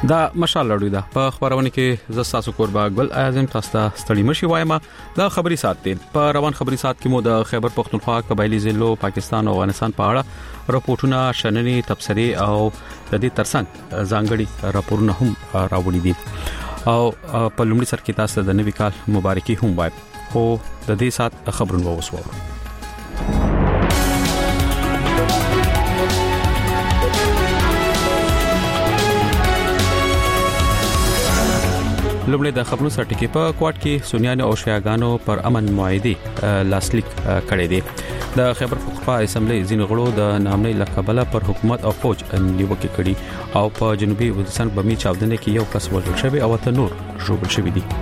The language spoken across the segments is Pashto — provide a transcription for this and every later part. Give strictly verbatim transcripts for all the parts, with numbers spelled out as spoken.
دا مشال لړۍ ده په خبرونه کې ز تاسو قربا ګل اعظم تاسو ته ستړي مشي وایم دا خبري سات دي په روان خبري سات کې مو د خیبر پختونخوا قبایلی ضلعو پاکستان او افغانستان په اړه راپورټونه شننې تبصرې او د دې ترڅنګ ځانګړي راپورونه هم راوړي دي او په لومړي سر کې تاسو د نوي کال مبارکي هم وایم خو د دې سات خبرونه وسوو لومړی د خبرونو سرټکی په کوټ کې سنیان او شیعاګانو پر امن معاهده لاسلیک کړي دي د خیبر پختونخوا اسمبلی ځین غړو د نامنۍ لقبله پر حکومت او فوج نیوکه کړي او په جنوبي وزیرستان بمی چاودنه کې یو کس وژل شوی او ته نور ژوبل شوی دي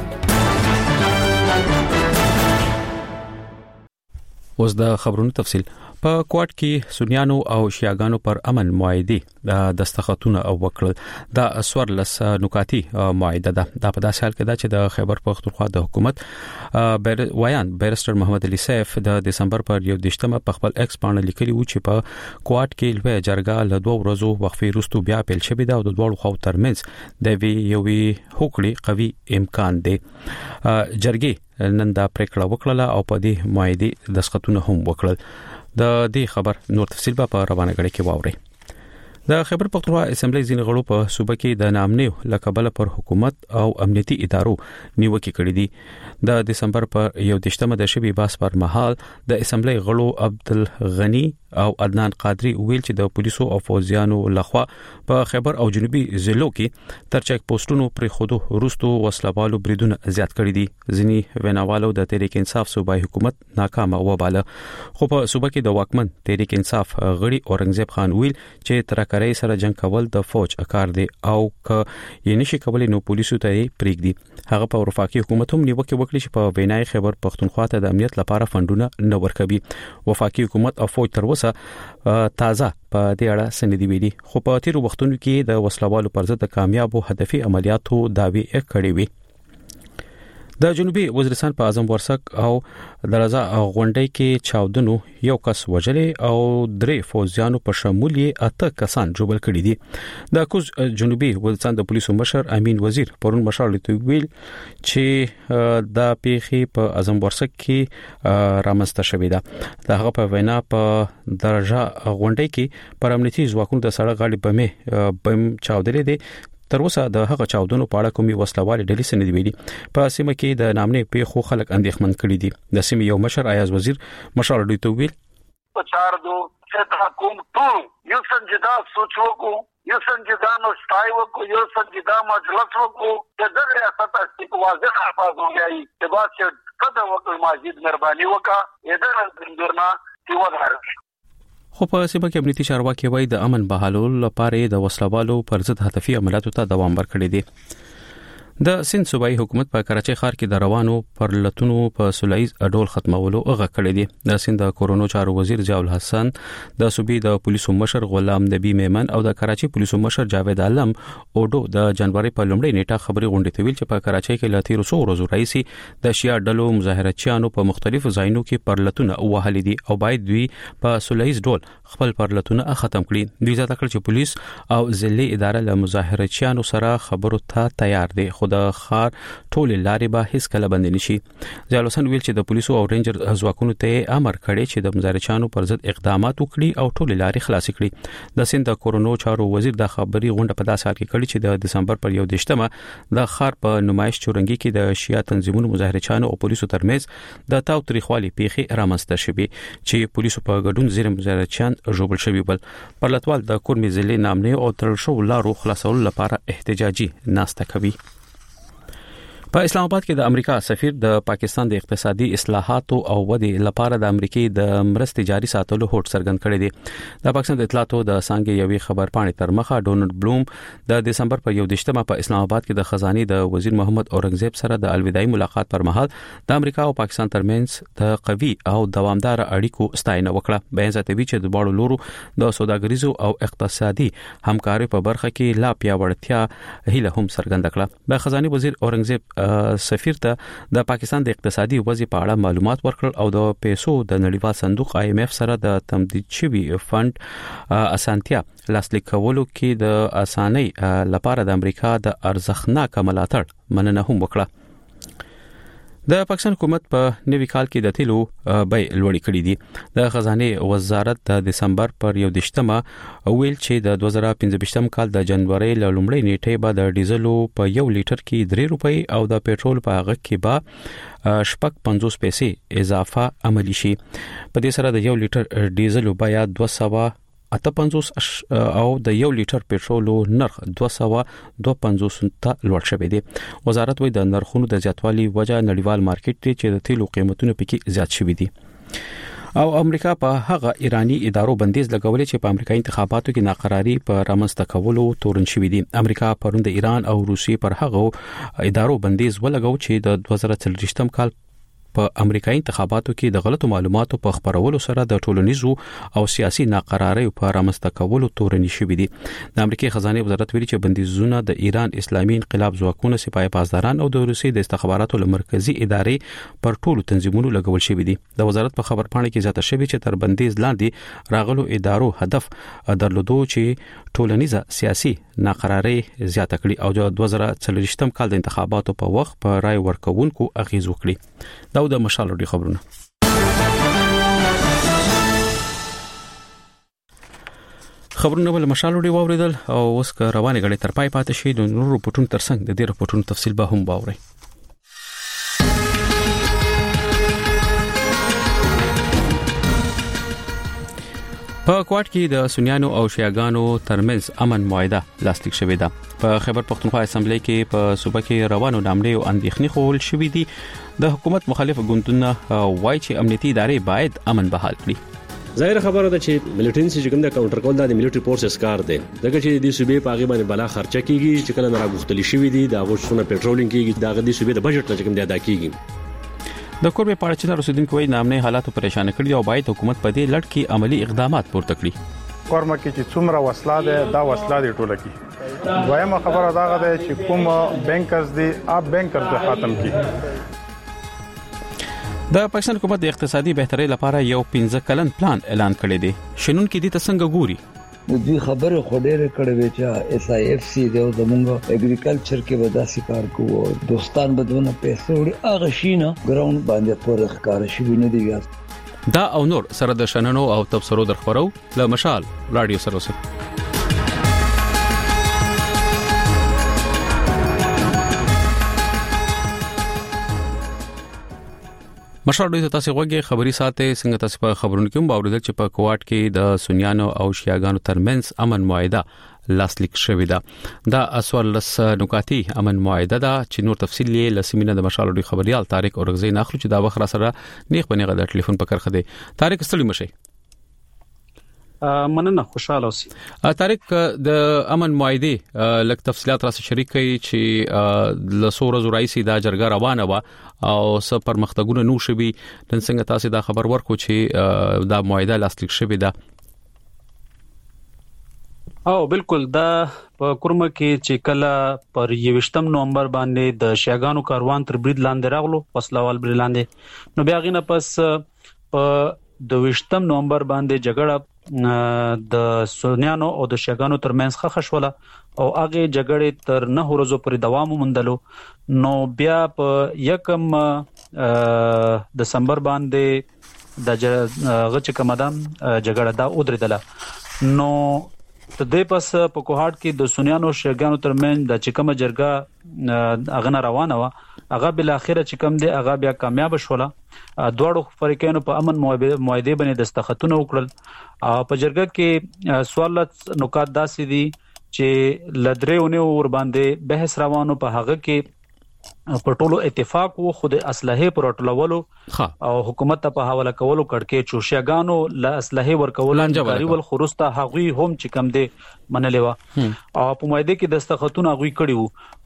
اوس د خبرونو تفصیل په کوټ کې سنیانو او شیعاګانو پر امن معاهده د دستخطونه او وکړل دا سورلس نکاتی معاهده ده د په داسې حال کې دا چې د خیبر پختونخوا د حکومت بیر ویان بیرستر محمد علي سیف د دسمبر پر یو دشتمه په خپل ایکس باندې لیکلي و چې په کوټ کې لوی جرګه له دوه ورځو وقفې وروسته بیا پیل شوې ده او د دوه خو ترمنځ د وی یوې هوکړې قوي امکان دی جرګې نن دا پریکړه وکړه او په دې معاهده دستخطونه هم وکړل د دې خبر نور تفصیل په روانه غړي کې واوري د خیبر پختونخوا اسمبلی ځین غړو په صوبه کې د نامنۍ لقبله پر حکومت او امنیتي ادارو نیوکه کړې دي د دسمبر پر یو دشتمه د شبي باس پر مهال د اسمبلی غړو عبدالغنی او عدنان قادری ویل چې د پولیسو او فوجیانو لخوا په خیبر او جنوبي ضلعو کې تر چک پوسټونو پر خودو وروستو وسلوالو بریدونه زیات کړي دي ځینی ویناوالو د تحریک انصاف صوبایي حکومت ناکامه وباله خو په صوبه کې د واکمن تحریک انصاف غړي اورنګزیب خان ویل چې ترکرې سره جنگ کول د فوج کار دی او ک یې نشي کولای نو پولیسو ته پریږدي هغه په وفاقي حکومت هم نیوکه وکړي چې په وینای خیبر پختونخوا ته د امنیت لپاره فندونه نه ورکوي وفاقي حکومت او فوج تر اوسه تازه په دې اړه سندې ویلي خو په تیر وختونو کې د وسلوالو پر ضد کامیابو هدفي عملیاتو داوی کړې وي د جنوبي وزیرستان په اعظم ورسک او درزا غونډۍ کې چاودنو یو کس وژلې او درې فوجیانو په شمول یې اته کسان جوړل کړي دي د کوز جنوبي وزیرستان د پولیسو مشر امین وزیر پرون مشر لته ویل چې د پیخي په اعظم ورسک کې رامنځته شوې ده د هغه په وینا په درجه غونډۍ کې پر امنیتي ځواکونو د سړک غاړې بمې بم چاودلې دي تر اوسه د هغه چاودنو په اړه کومي وسلوالې ډلې سندې ویلي په سیمه کې د نامنې په خو خلک اندېښمن کړي دي د سیمې یو مشر ایاز وزیر مشر دوی ته ویل په چار دو چې حکومت ټول یو سنجیدا سوچو کو یو سنجیدا نو ستایو کو یو سنجیدا مجلس کو د دغه ریاست استیق واضح خبر وایي چې با چې کده وکړ ماجد مهرباني وکا اېدا بندرنا چې ودار خو په سیمه کې امنیتي چارواکي وایي د امن بحالولو لپاره د وسلوالو پر ضد هدفي عملیاتو ته دوام ورکړي دي د سند صوبایي حکومت په کراچۍ ښار کې د روانو پرلتونو په سولایز اډول ختمولو غږ کړی دی د سند د کورونو چارو وزیر ضیاء الحسن د صوبې د پولیسو مشر غلام نبی میمن او د کراچۍ پولیسو مشر جاوید عالم اوډو د جنوري په لومړۍ نیټه خبري غونډې ته ویل چې په کراچۍ کې ل تیر څو ورځو راځي د شیا ډلو مظاهرچیانو په مختلفو ځایونو کې پرلتونه وهلي دي او باید دوی په سولایز ډول خپل پرلتونه ختم کړي دوی ځکه چې پولیس او ضلعي اداره له مظاهرچیانو سره خبرو ته تیار دي خو د خار ټول لارې به هیڅ کله بند نشي ضیاء الحسن ویل چې د پولیسو او رینجر ځواکونو ته امر کړی چې د مظاهرچیانو پر ضد اقدامات وکړي او ټول لارې خلاص کړي د سند کورونو چارو وزیر د خبري غونډه په داسې حال کې کړی چې د دسمبر پر یو دشتمه د خار په نمایش چورنګي کې د شیا تنظیمونو مظاهرچیانو او پولیسو ترمنځ د تاو تاریخوالي پیخي رامنځته شوي چې پولیسو په ګډون زیر مظاهرچیان جوړل شوي بل پرلتوال د کورمي ضلع نامنې او ترل شو لارو خلاصولو لپاره احتجاجي ناسته کوي په اسلام آباد کې د امریکا سفیر د پاکستان د اقتصادي اصلاحاتو او ودی لپاره د امریکای د مرستې جاري ساتلو هوډ څرګند کړی دی د پاکستان د اطلاعاتو د څنګه یوې خبر پاڼې تر مخه ډونالد بلوم د دسمبر په یو دشتمه په اسلام آباد کې د خزاني د وزیر محمد اورنګزیب سره د الوداعي ملاقات پر مهال د امریکا او پاکستان ترمنځ د قوي او دوامدار اړیکو ستاینه وکړه بیان زیاتوي چې د باړو لورو د سوداګریزو او اقتصادي همکارۍ په برخه کې لا پیاوړتیا هیله هم څرګنده کړه د خزاني وزیر اورنګزیب سفیر ته د پاکستان د اقتصادي وضع په اړه معلومات ورکړل او د پیسو د نړیوال صندوق آی ایم ایف سره د تمدید شوی فند اسانتیا لاسلیک کولو کې د اسانۍ لپاره د امریکا د ارزښتناک ملاتړ مننه هم وکړه. د پاکستان حکومت په نوي کال کې د تیلو بیې لوړې کړې دي. د خزانه وزارت د دسمبر پر یو دشتمه ویل چې د دوه زره پنځه کال د جنوري ل لومړۍ نیټې به د ډیزلو په یو لیټر کې درې روپۍ او د پېټرول په هغه کې به شپږ پنځوس پیسې اضافه عملی شي. په دې سره د یو لیټر ډیزلو بیه دوه سوه اته پنځوس او د یو لیټر پېټرولو نرخ دوه سوه دوه پنځوس ته لوړ شوی دی. وزارت وایي د نرخونو د زیاتوالي وجه نړیوال مارکیټ دی چې د تیلو قیمتونه پکې زیات شوي دي. او امریکا په هغه ایرانی ادارو بندیز لګولې چې په امریکایي انتخاباتو کې ناقراری په رامنځته کولو تورن شوی دي. امریکا پرون د ایران او روسیې پر هغه ادارو بندیز ولګاو چې د دوه زره څلوېښت کال په امریکایي انتخاباتو کې د غلطو معلوماتو په خبرولو سره د ټولنیزو او سیاسي ناقراری په رامنځته کولو تورن شوی دي. د امریکای خزانه وزارت ویلي چې بندیزونه د ایران اسلامي انقلاب ځواکونو سپاه پاسداران او د روسیې د استخباراتو مرکزی ادارې پر ټولو تنظیمونو لګول شوی دي. د وزارت په خبرپاڼه کې زیاته شوی چې تر بندیز لاندې راغلو ادارو هدف درلودو چې ټولنیزه سیاسي ناقراری زیاته کړي او د دوه زره څلوېښت کال د انتخاباتو په وخت په رای ورکوونکو اغیز وکړي. دا د مشال ډي خبرونه. خبرونه ول مشال ډي واوریدل او اوس که روانه غړي تر پای پاتې شي د نورو پټون ترڅنګ د دې رپورټونو تفصیل به هم باوري. په کوټ کې د سنیانو او شیعاګانو ترمنځ امن معاهده لاسلیک شوې ده. په خیبر پختونخوا اسمبلی کې په صوبه کې روانو نامړې او اندېښنې خول شوې دي. د حکومت مخالف ګوندونه وایي چې امنیتي ادارې باید امن بحال کړي. ظاهر خبره ده چې ملیټنسي چې کوم د کاونټر کول د ملیټری فورسز کار دی. دغه چې د صوبې په هغه باندې بلا خرچه کیږي چې کله نه راغوښتل شي دي د غوښتنه پېټرولینګ کیږي دغه د صوبې د بجټ نه کوم دی ادا کیږي. د کوربه پاړه چې رسیدونکو وایي نامنه حالاتو پریشان کړي او باید حکومت په دې لړ کې عملی اقدامات پورته کړي. کورما کې چې څومره وسله ده دا وسله دی ټوله کې. دویمه خبره دا ده چې کوم بانکرز دي اپ بانکرز د ختم کړي. د پاکستان حکومت د اقتصادي بهترۍ لپاره یو پنځه کلن پلان اعلان کړی دی. شنن کې د تسنګ ګوري د دوی خبره خوډېره کړې وی چې اس آی اف سی د زمونږ اګریکلچر کې وداسي کار کوو دوستان بدونه پیسې وړي هغه شینه ګراوند باندې پورخ کار شي نه دی. دا او نور سره د شننو او تبصرو درخبرو له مشال رادیو سره وسه. مشال دوی تاسو غوږی خبري ساته څنګه تاسو په خبرونو کې باور چې په کوټ کې د سنیانو او شیعاګانو ترمنځ امن معاهده لاسلیک شوې ده. دا اسوالس نکاتی امن معاهده ده چې نور تفصیل یې لسمینه د مشال دوی خبريال طارق اورغزی ناخلو چې دا وخت را سره نیغ بنیغه د ټلیفون په کرخه دی. طارق ستړي مشي. مننه خوشاله اوسئ. طارق د امن معاهده لک تفصيلات را شریک کړي چې لسوره زورایسي دا جرګه روانه و او څه پرمختګونه نو شوي. نن څنګه تاسو دا خبر ورکو چې دا معاهده لاسلیک شوې ده؟ او بالکل دا په کورمه کې چې کله پر یوشتم نومبر باندې د شیعاګانو کاروان تر برید لاندې راغلو وسلوال برید لاندې نو بیا غینه پس په د وشتم نومبر باندې جګړه د سنیانو او د شیعاګانو ترمنځ ښه خښوله او هغه جګړې تر نه ورځو پورې دوام ومندلو. نو بیا په یکم دسمبر باندې د غچ کمدان جګړه دا ودرېدله. نو ته د پس په کوهاټ کې د سنیانو شیعاګانو ترمنځ د چکمه جرګه اغه روانه و هغه بل اخره چې کم دی هغه بیا کامیاب شوله. دواړو فریقینو په امن معاهده باندې دستخطونه وکړل. په جرګه کې سوالات نکات داسې دي چې لدرېونه ور باندې بحث روانو په هغه کې په ټولو اتفاق وو خو د اسلحه پر ټولولو او حکومت ته په حواله کولو کړکې چوشیاګانو له اسلحه ورکول انجاري ول خروسته هغوی هم چې کم دی منلې و او په معاهده کې دستخطونه هغوی کړی وو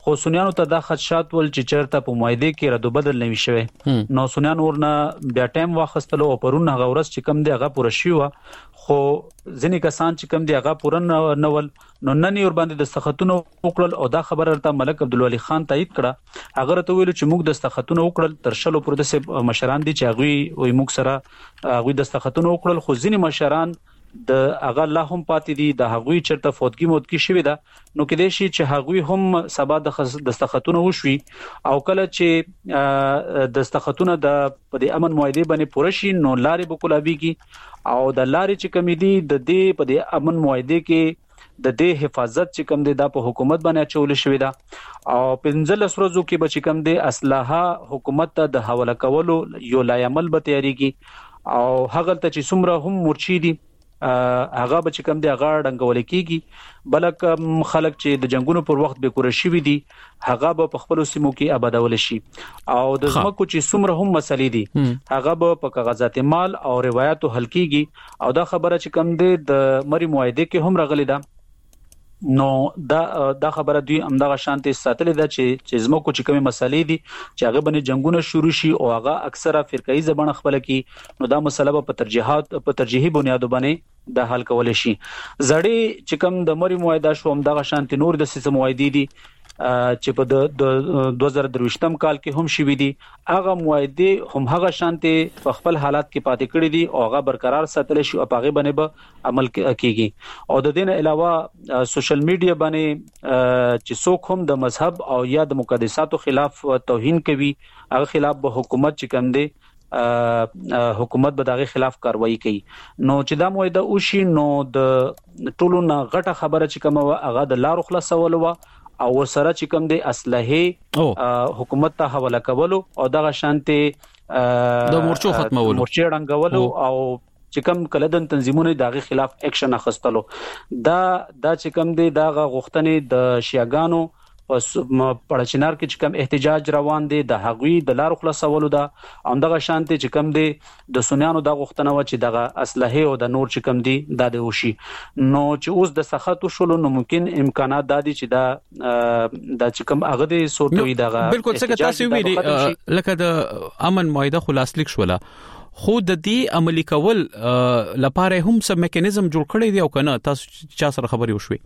خو سنیانو ته دا خدشات ول چې چرته په معاهده کې رد بدل نه وي شوی نو سنیان ورنه بیا ټایم واخستلو او پرون هغه ورځ چې کم دی هغه پوره شي خو ځینې کسان چې کم دی هغه پوره نه ول نو نن ور باندې د دستخطونه وکړل او دا خبره ته ملک عبدالولی خان تایید کړه هغه ته ویل چې موږ د دستخطونه وکړل تر شلو پر د مشران دي چې هغه وي موږ سره هغه د دستخطونه وکړل خو ځینې مشران د هغه لا هم پاتې دي د هغوی چرته فوتګي موتګي شوی دا نو کې دې شي چې هغوی هم سبا د دستخطونه وشوي او کله چې د دستخطونه د په دې امن معاهده باندې پوره شي نو لارې بکولابيږي او د لارې چې کمیدي د دې په دې امن معاهده کې د دې حفاظت چې کم دی دا په حکومت باندې چول شوی دا او پنځلس ورځو کې به چې کم دی اسلحه حکومت ته د حواله کولو یو لایمل به تیاریږي او هغه ته چې څومره هم مرچي دي هغه به چې کم دی هغه ډنګول کیږي بلکې خلک چې د جنگونو پر وخت به کور شي دي هغه به په خپل سیمو کې آبادول شي او د زمکو چې څومره هم مسلې دي هغه به په کاغذات مال او روایتو حل کیږي او دا خبره چې کم دی د مری معاهده کې هم راغلي ده نو دا دا خبره دوی همدغه شانتي ساتلې ده چې چې زموږ چې کومه مسلې دي چې هغه باندې جنگونه شروع شي او هغه اکثره فرقایي زبانه خپل کی نو دا مسله په ترجیحات په ترجیحي بنیادو باندې د حل کول شي زړی چې کوم د مری معاهده شو همدغه شانتي نور د سیسه معاهده دي چې په د دوه زره درویشتم کال کې هم شوې دي هغه معاهده هم هغه شانتي په خپل حالات کې پاتې کړې دي او هغه برقرار ساتل شي او هغه باندې به عمل کیږي او د دې نه علاوه سوشل میډیا باندې چې څوک هم د مذهب او یا د مقدساتو خلاف توهین کوي هغه خلاف به حکومت چې کوم دی حکومت به دغه خلاف کاروایی کوي نو چې دا معاهده وشي نو د ټولو نه غټه خبره چې کومه هغه د لارو خلاصول و او ورسره چې کوم دی اسلحه حکومت ته حواله کولو او دغه شانتي د مورچو ختمولو مورچې ډنګولو او چې کوم کلدن تنظیمونه دغه خلاف اکشن اخستلو دا دا چې کوم دی دغه غوښتنې د شیعاګانو پس پړچنار کې چې کوم احتجاج روان دي د هغوی د لارو خلاصولو دا همدغه شانتي چې کوم دي د سنیانو د غوښتنه و چې دغه اسلحه او د نور چې کوم دي د د وشي نو چې اوس د سخت شولو نو ممکن امکانات دادي چې دا د چې کوم هغه د سورتوي دغه بالکل څنګه تاسو ویلي لکه د امن معاهده خلاصلیک شوله خو د دې عملی کول لپاره هم څه میکانیزم جوړ کړی دی او کنه تاسو چا سره خبري وشوي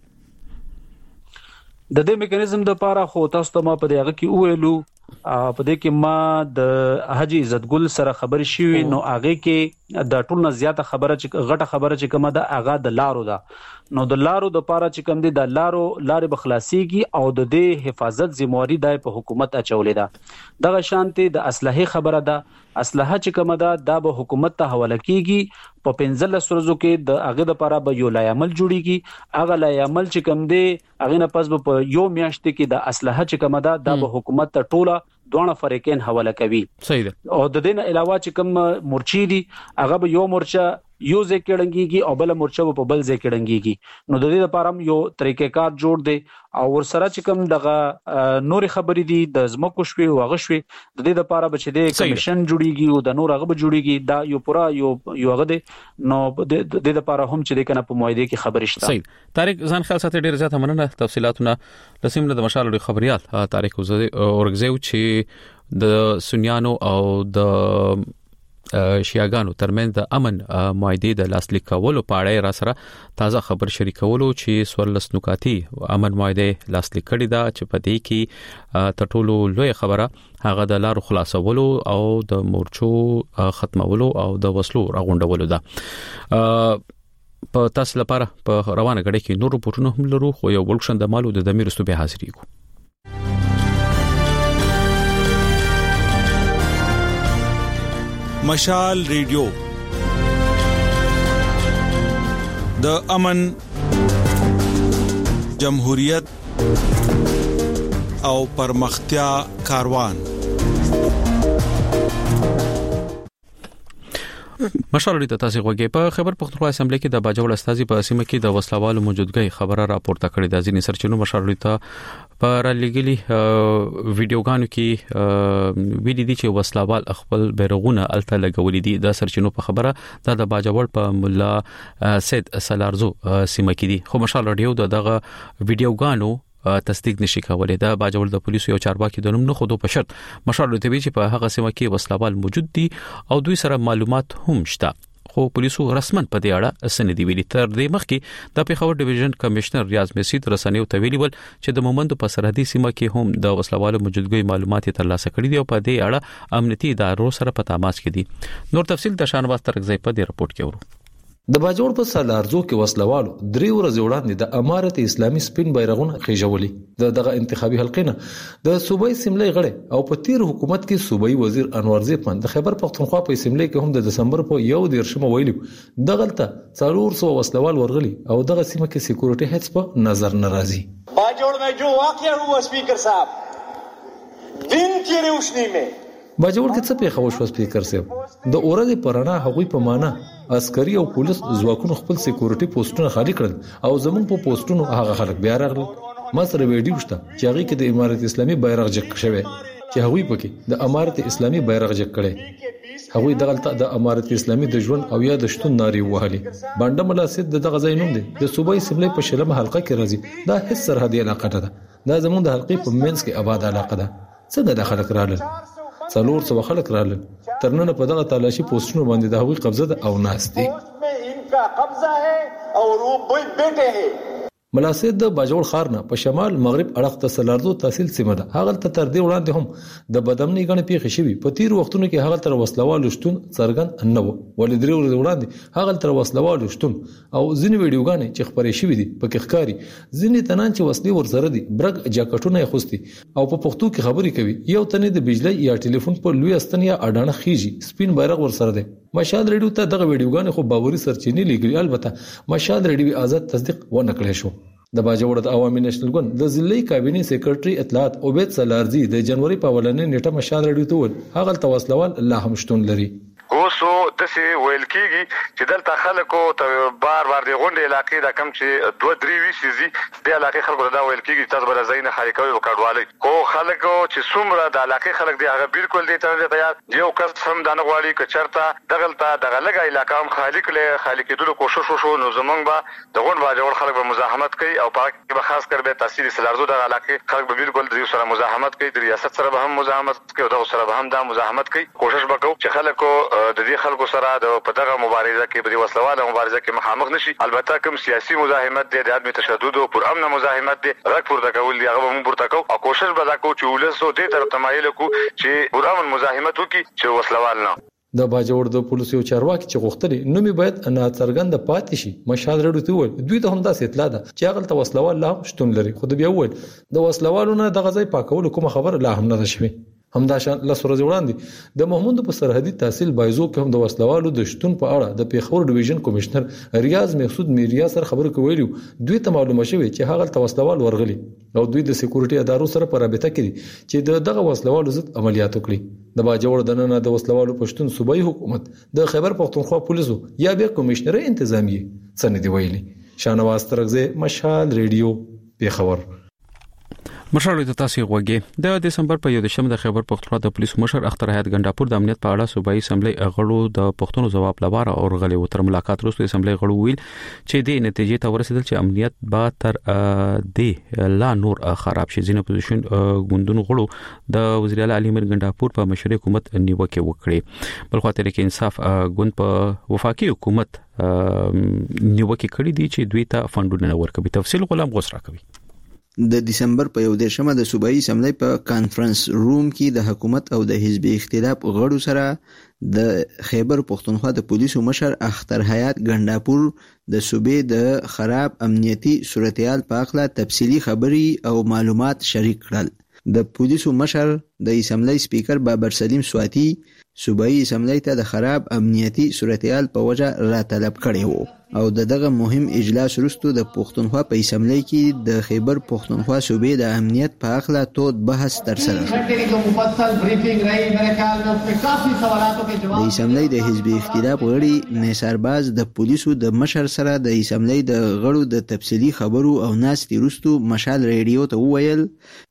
د دې میکانیزم د لپاره خو تاسو ته ما په دغه کې ویلو په دې کې ما د حاجی عزت ګل سره خبر شوی نو هغه کې د ټول نه زیاته خبره چې غټه خبره چې کومه ده هغه د لارو ده نو د لارو د لپاره چې کوم دي د لارو لارې بخلاصيږي او د دې حفاظت ذمہواری د په حکومت اچولې ده دغه شانتي د اسلحه خبره ده اسلحه چې کومه ده د به حکومت ته حواله کیږي په پنځلس ورځو کې د هغه د لپاره به یو لایمل جوړیږي هغه لایمل چې کوم دی هغه نه پس په یو میاشت کې د اسلحه چې کومه ده د به حکومت ته ټوله دوه فریقین حواله کوي صحیح ده او د دې علاوه چې کوم مورچی دي هغه به یو مورچا یو ځکه ډنګيږي او بل مورچا په بل ځکه ډنګيږي نو د دې لپاره یو طریقې کار جوړ دی او ورسره چې کوم دغه نور خبرې دي د زمکو شوي او غ شوي د دې لپاره به چې د کمیشن جوړیږي او د نور هغه به جوړیږي دا یو پورا یو یو هغه دی نو د دې لپاره هم چې د کنه په معاهده کې خبرې شته صحیح طارق ځان خیال ساتي ډیر زیات مننه تفصيلاتونه لسیمله د مشال خبريال طارق اورګزیو چې د سنیانو او د شیعاګانو ترمنځ د امن معاهده د لاسلیک کولو په اړه را سره تازه خبر شریکولو چې سورلس نکاتی امن معاهده لاسلیک کړی دا چې په دې کې تټولو لوی خبره هغه د لارو خلاصولو او د مورچو ختمولو او د وسلو راغونډولو ده په تاسو لپاره په روانه غړي کې نور پټونو هم لرو خو یو ولکشن د مالو د دمیرستو به حاضرېږو مشال ریډیو د امن جمهوریت او پرمختیا کاروان مشال ته تاسو غوږی په خبر پښتونخوا اسمبلی کې د باجوړ استاذي په سیمه کې د وسلوالو موجودګۍ خبره راپورته کړې ده ځینې سرچینو مشال ته پر لګلي ویډیوګانو کې ویډیو دي چې وسلوال خپل بیرغونه الته لګولې دي د سرچینو په خبره دا د باجوړ په مولا سید سلارزو سیمه کې دي خو مشال رادیو دغه ویډیوګانو تصدیق نشي کولای. دا باجوړ د پولیسو یو چارواکي د نوم نه خودو په شرط مشال لوتوي چې په هغه سیمه کې وسلوال موجود دي او دوی سره معلومات هم شته. خو پولیسو رسمن په دې اړه سندې ویلي. تر دې مخکې د پیښور ډیویژن کمشنر ریاض مسید رسنیو ته ویلي ول چې د مومند په سرحدي سیمه کې هم د وسلوالو موجودګۍ معلومات ترلاسه کړي دي او په دې اړه امنیتي ادارو سره په تماس کې دي. نور تفصیل د شانواز ترغزی په دې رپورت کې ورو. د باجوړ په سالارزو کې وسلوالو درې ورځې وړاندې د امارت اسلامي سپین بیرغونه خېژولي. د دغه انتخابي حلقې نه د صوبایي سیملې غړي او په تیر حکومت کې صوبایي وزیر انور زیپان د خیبر پختونخوا په سیملې کې هم د دسمبر په یو دیرشمه ویلي دغلته څلور سوه وسلوال ورغلي او دغه سیمه کې سکیورټي هیڅ په نظر نه راځي. باجوړ में जो वाकया हुआ स्पीकर साहब दिन की रोशनी में باجوړ کې څه پیښه وشو سپیکر صاحب؟ د اورګي پرانا هغوی په معنا عسکري او پولیس ځواکونو خپل سکیورټي پوسټونه خالی کړل او زموږ په پوسټونو هغه خلک بیا راغلل. ما سره ویډیو شته چې هغه کې د امارت اسلامي بیرغ جګ شوی چې هغوی پکې د امارت اسلامي بیرغ جګ کړي. هغوی دغلته د امارت اسلامي د ژوند او یا د شتون ناری وهلي. باندې ملاسد د دغه ځای نوم دی د صوبایي سیملې په شلمه حلقه کې راځي. دا هیڅ سرحدي علاقه نه ده. دا زموږ د حلقې په منځ کې آباد علاقه ده. څنګه د خلک رالل؟ څلور سوه خلک رالل. ترنن په دغه تلاشي پوسټونو باندې د هغوی قبضه ده او ناس دي. ملاسد د باجوړ خار نه په شمال مغرب اړخ ته سالارزو تحصیل سیمه ده. هغه ته تر دې وړاندې هم د بدامنۍ غنې پیښې شوي. په تیر وختونو کې هغه تر وسلوالو شتون څرګند نه و. ولې درې ورځې وړاندې هغه تر وسلوالو شتون او ځینې ویډیوګانې چې خبرې شوي دي پکې ښکاري ځینې تنان چې وسلې ورسره دي برګ جاکټونه یې خوستي او په پښتو کې خبرې کوي. یو تنې د بجلی یا ټلیفون په لوی استن یا اډانه خيږي سپین بیرغ ورسره دی. مشال ریډیو ته دغه ویډیوګانې خو باوري سرچینې لګري. البته مشال ریډیو آزاد تصدیق ونه کړی شو. د باجوړ د عوامي نېشنل ګوند د ضلعي کابینې سیکریټري اطلاعات عبید سالارزي د جنوري په اولنۍ نیټه مشال ریډیو ته ول هغه توسلوال الله هم شتون لري. اوسو د سی ویل کیږي چې دلته خلکو ته بار بار دی غونډه علاقې د کم چې دوه درې وی سيزي د علاقې خلکو دا ویل کیږي تاسو بل ځای نه خالي کوي وکړوالي کو خلکو چې څومره د علاقې خلک دی هغه بالکل دی ته تیار یو کس هم د نغواړي کچرتا دغلطه دغه لګا علاقې هم خالي کړي خالي کېدلو کوشش وشو. نو زمونږ به د غون باجوړ خلک به مزاحمت کوي او پاک به خاص کر به تحصیل سلارزو د علاقې خلک به بالکل د سره مزاحمت کوي. د ریاست سره به هم مزاحمت کوي او د سره به هم د مزاحمت کوي. کوشش وکړو چې خلکو د دې خلکو سره د پدغه مبارزه کې په وسلواله مبارزه کې مخامخ نشي. البته کوم سیاسي مزاحمت دي د عدم تشدد او پر امن مزاحمت دي رګ پورته کول دي هغه هم پورته کو او کوشش به دا کو چې ولسو دې طرف تمایل کو چې پر امن مزاحمت وکي چې وسلوال نه. د باجوړ د پولیسو چارواکي چې غوښتلې نو می باید انا څرګند پاتې شي. مشال رډو ته ول دوی ته هم دا اطلاع ده چې هغه ته وسلوال لا شتون لري. خو د بیا ول د وسلوالو نه د غځي پاکول کوم خبر لا هم نه شوي. همدا شان لس ورځې وړاندې د محمود په سرحدي تحصیل بایزو کې هم د وسلوالو د شتون په اړه د پیښور ډیویژن کمشنر ریاض مسعود میریا سره خبرې کوي. دوی ته معلومه شوه چې هغه ته وسلوال ورغلي او دوی د سکیورټي ادارو سره په رابطه کې چې دغه وسلوالو ضد عملیات وکړي. د باجوړ د نن د وسلوالو پښتون صوبایي حکومت د خیبر پختونخوا پولیسو یا بیا کمشنر انتظامی څنګه دی ویلي. شانواز ترغزی مشال ریډیو پیښور. مشر د تاسو غوږی د دسمبر په یو دشمه د خیبر پختونخوا د پولیسو مشر اختر حیات ګنداپور د امنیت په اړه صوبایي اسمبلی غړو د پښتون جواب لپاره اورغلي و. تر ملاقات وروسته اسمبلی غړو ویل چې د نتیجې ته ورسېدل چې امنیت با تر د لا نور خراب شي. ځینې اپوزیشن ګوندونو غړو د وزیر اعلی علي میر ګنداپور په مشرۍ حکومت نیوکه وکړه. بل خاطر کې انصاف ګوند په وفاقي حکومت نیوکه کړې دي چې دوی ته فندونه ورکوي. تفصیل غلام غوسرا کوي. د دسمبر په یو دیرشمه د صوبایي اسمبلی په کانفرنس روم کې د حکومت او د حزب اختلاف غړو سره د خیبر پختونخوا د پولیسو مشر اختر حیات ګنداپور د صوبې د خراب امنیتي صورتحال په اړه تفصیلی خبري او معلومات شریک کړل. د پولیسو مشر د اسمبلی سپیکر بابر سلیم سواتی صوبایي اسمبلی ته د خراب امنیتي صورتحال په وجه را طلب کړی وو او دغه مهم اجلاس وروسته د پښتونخوا په اسمبلی کې د خیبر پښتونخوا صوبې د امنیت په اړه تود بحث ترسره شو. د اسمبلی د حزب اختلاف غړي نثارباز د پولیسو د مشر سره د اسمبلی د غړو د تفصیلی خبرو او ناستې وروسته مشال ریډیو ته وویل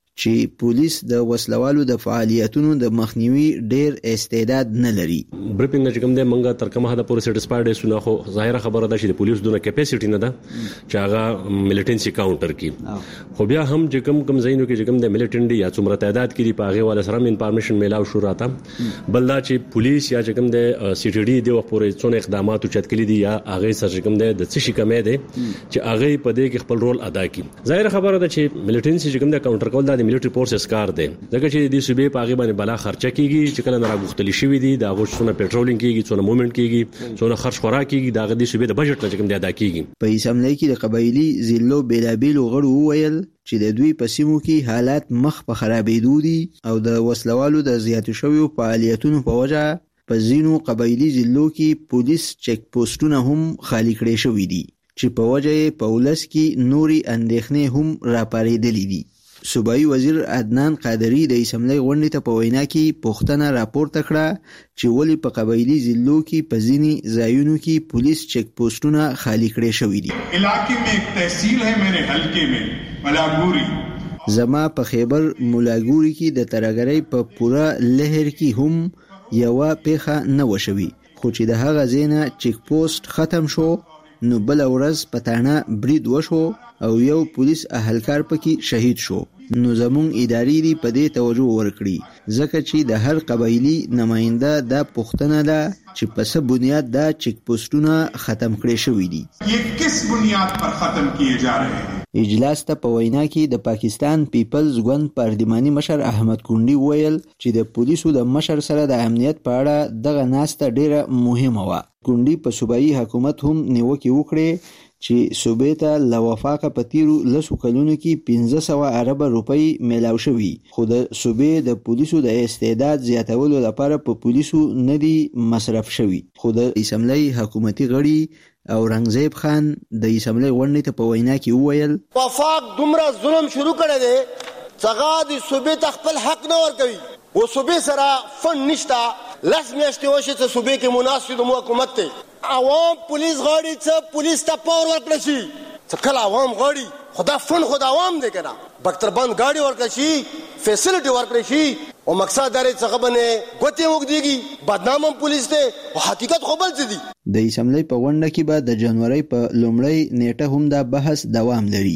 چې پولیس د وسلوالو د فعالیتونو د مخنیوي ډیر استعداد نه لري. بریفینګ نه کوم د منګه تر کومه ده پورې سټیسفاید سونه خو ظاهره خبره ده چې د پولیس دونه کیپاسټی نه ده چې هغه ملیټنسي کاونټر کی. خو بیا هم چې کوم کوم ځایونو کې چې کوم د ملیټنډي یا څومره تعداد کې دی پاغه والا سره انفارمیشن میلاو شو راته بل دا چې پولیس یا چې کوم د سی ټي ډي د وخت پورې څونه اقدامات چت کړي دي یا هغه سره کوم د څه شي کمې ده چې هغه په دې کې خپل رول ادا کړي. ظاهره خبره ده چې ملیټنسي چې کوم د کاونټر کول د ملیټری فورسز کار دی ځکه چې د صوبې په هغه باندې بلا خرچه کیږي چې کله نه راغختلی شوی دی دا غوښتنه پټرولینګ کیږي څونه موومېنټ کیږي څونه خرچ خورا کیږي دا د صوبې د بجټ نه کوم دی ادا کیږي. په اسمبلی کې د قبایلی ضلعو بیلابیل غړو وویل چې د دوی په سیمو کې حالات مخ په خرابېدو دي او د وسلوالو د زیاتو شویو فعالیتونو په وجه په ځینو قبایلی ضلعو کې پولیس چک پوسټونه هم خالی کړي شوي دي چې په وجه یې په ولس کې نوري اندېښنې هم راپارېدلې دي. صوبایي وزیر عدنان قادری د اسمبلی غونډې ته په وینا کې پوښتنه راپورته کړه چې ولې په قبایلی ضلعو کې په ځینې ځایونو کې پولیس چک پوسټونه خالی کړي شوي دي. علاقې میں ایک تحصیل ہے میرے حلقے میں ملاګوري. زما په خیبر ملاګوري کې د ترګرۍ په پورا لهر کې هم یو پیخه نه وشوي خو چې د هغه زینه چک پوسټ ختم شو نو بل ورځ پټانه برید وشو او یو پولیس اهلکار پکې شهید شو. نو زمون اداري دی په دې توجه ورکړي ځکه چې د هر قبایلی نماینده دا پوښتنه ده چې په څه بنیاد دا چک پوسټونه ختم کړي شوي دي. یہ کس بنیاد پر ختم کیے جا رہے ہیں؟ اجلاس ته په وینا کې د پاکستان پیپلز ګوند پارلماني مشر احمد کونډي ویل چې د پولیسو د مشر سره د امنیت په اړه دغه ناسته ډیره مهمه وه. کونډي په صوبایي حکومت هم نیوکې وکړې چې صوبې ته له وفاقه په تیرو لسو کلونو کې پنځه سوه اربه روپۍ میلاو شوي خو د صوبې د پولیسو د استعداد زیاتولو لپاره په پولیسو نه دي مصرف شوي. خو د اسمبلی حکومتي غړي او رنگزیب خان د اسمبلی غونډې ته په وینا کې وویل وفاق دومره ظلم شروع کړی دی څنګه د صوبې ته خپل حق نه ورکوي و صوبې سره فند نشته لس میاشتې وشي چې صوبې کې مناسب حکومت دی عوام پولیس غاړي څه پولیس ته پاور ورکړي شي څه کله عوام غاړي خدا فند خدا عوام دی کنه بختر بند غاړي ورکړي شي فیسیلیټي ورکړي شي او مقصد دا څنګه باندې ګوتې وګديږي بدنامم پولیس دی او حقیقت خو بل څه دی. د اسمبلی په غونډه کې به د جنوري په لومړۍ نیټه هم دا بحث دوام لري.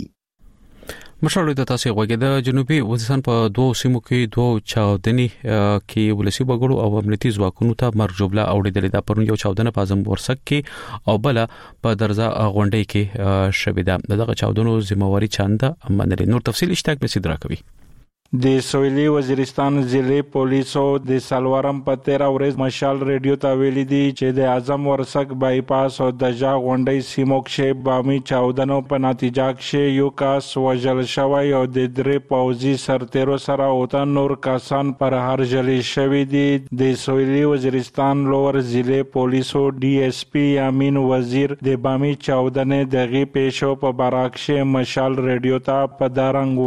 مشر د تاسو غوږی د جنوبي وزیرستان په دوه سیمو کې دوه چاودنې کې ولسی وګړو او امنیتي ځواکونو ته مرګ جوړه اوریدل دا پرون یو چاودنه په اعظم ورسک کې او بل په درزا غونډې کې شوې ده. دغه چاودنو ذمہواری چانده امنلي نور تفصیل اشتاق نسید راکوي. د سویلي وزیرستان ضلع پولیسو د سلوارم په تیرا ورځ مشال ریډیو ته ویلي دي چې د اعظم ورسک بایپاس او د جا غونډې سیمو کې بامي چاودنو په نتیجه کې یو کس وژل شوی او د درې پوځي سرتیرو سره اوته نور کسان پر هرجلی شوی دي. د سویلي وزیرستان لوور ضلع پولیسو ډي اس پی امین وزیر د بامي چاودنې دغه پیښو په براکشه مشال ریډیو ته په دارنګ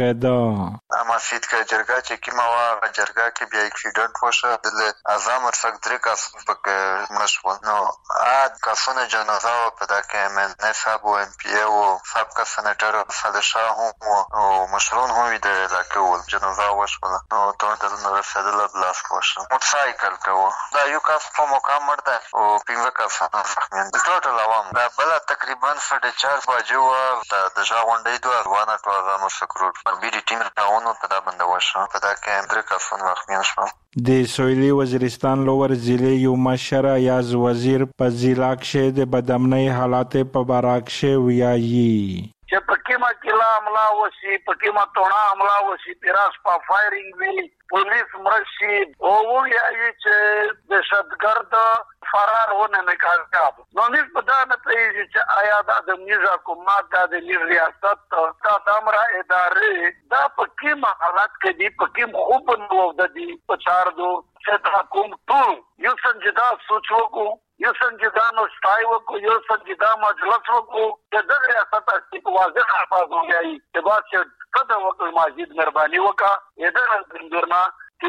وژغېده. مسجد کا جرګه چې کیما وا جرګه کې بیا اکسیډنټ وشو د اعظم ورسک درې کس په مشو نو ا کسونه جنازه په دغه من نه صاحب او ام پی او سابقه سېنیټر صالح شاه او مشرون هم د لکول جنازه وشو نو ټول د نور رسیدل بلاس وشو موټرسایکل کو دا یو کس په مقام مرده او پینځه کسان زخمیان ټول عوام دا بل تقریبا ساڑھے چار بجو د د ژوندې دوه روانه ټول اعظم ورسک روډ په بي ډي ټیم راونو په دا بنده وشو په دا کې درې کسان زخمیان شول. د سویلي وزیرستان لوور ضلع یو مشر یاز وزیر په ضلع کې د بدامنۍ حالات په باراکشه ویایي چې پکې ما کلا عمله وشي پکې ما تونا عمله وشي پیراس په فایرینګ وی پولیس مرشي او ویایي چې دهشتګرد فرار ہونے میں کامیاب نو نس پتا نہ پئی چې آیا د میزا حکومت د میر ریاست تا دمرا ادارې دا پکې ما حالات کې دی پکې خوب نو د دې پچار دو چې دا کوم ټول یو سنجیدا سوچو کو یو سنجیدا نو ستایو کو یو سنجیدا مجلس کو د دغه ریاست استیق واضح خطاب وایي چې با چې کده وکړ ماجد مهرباني وکا اداره بندرنا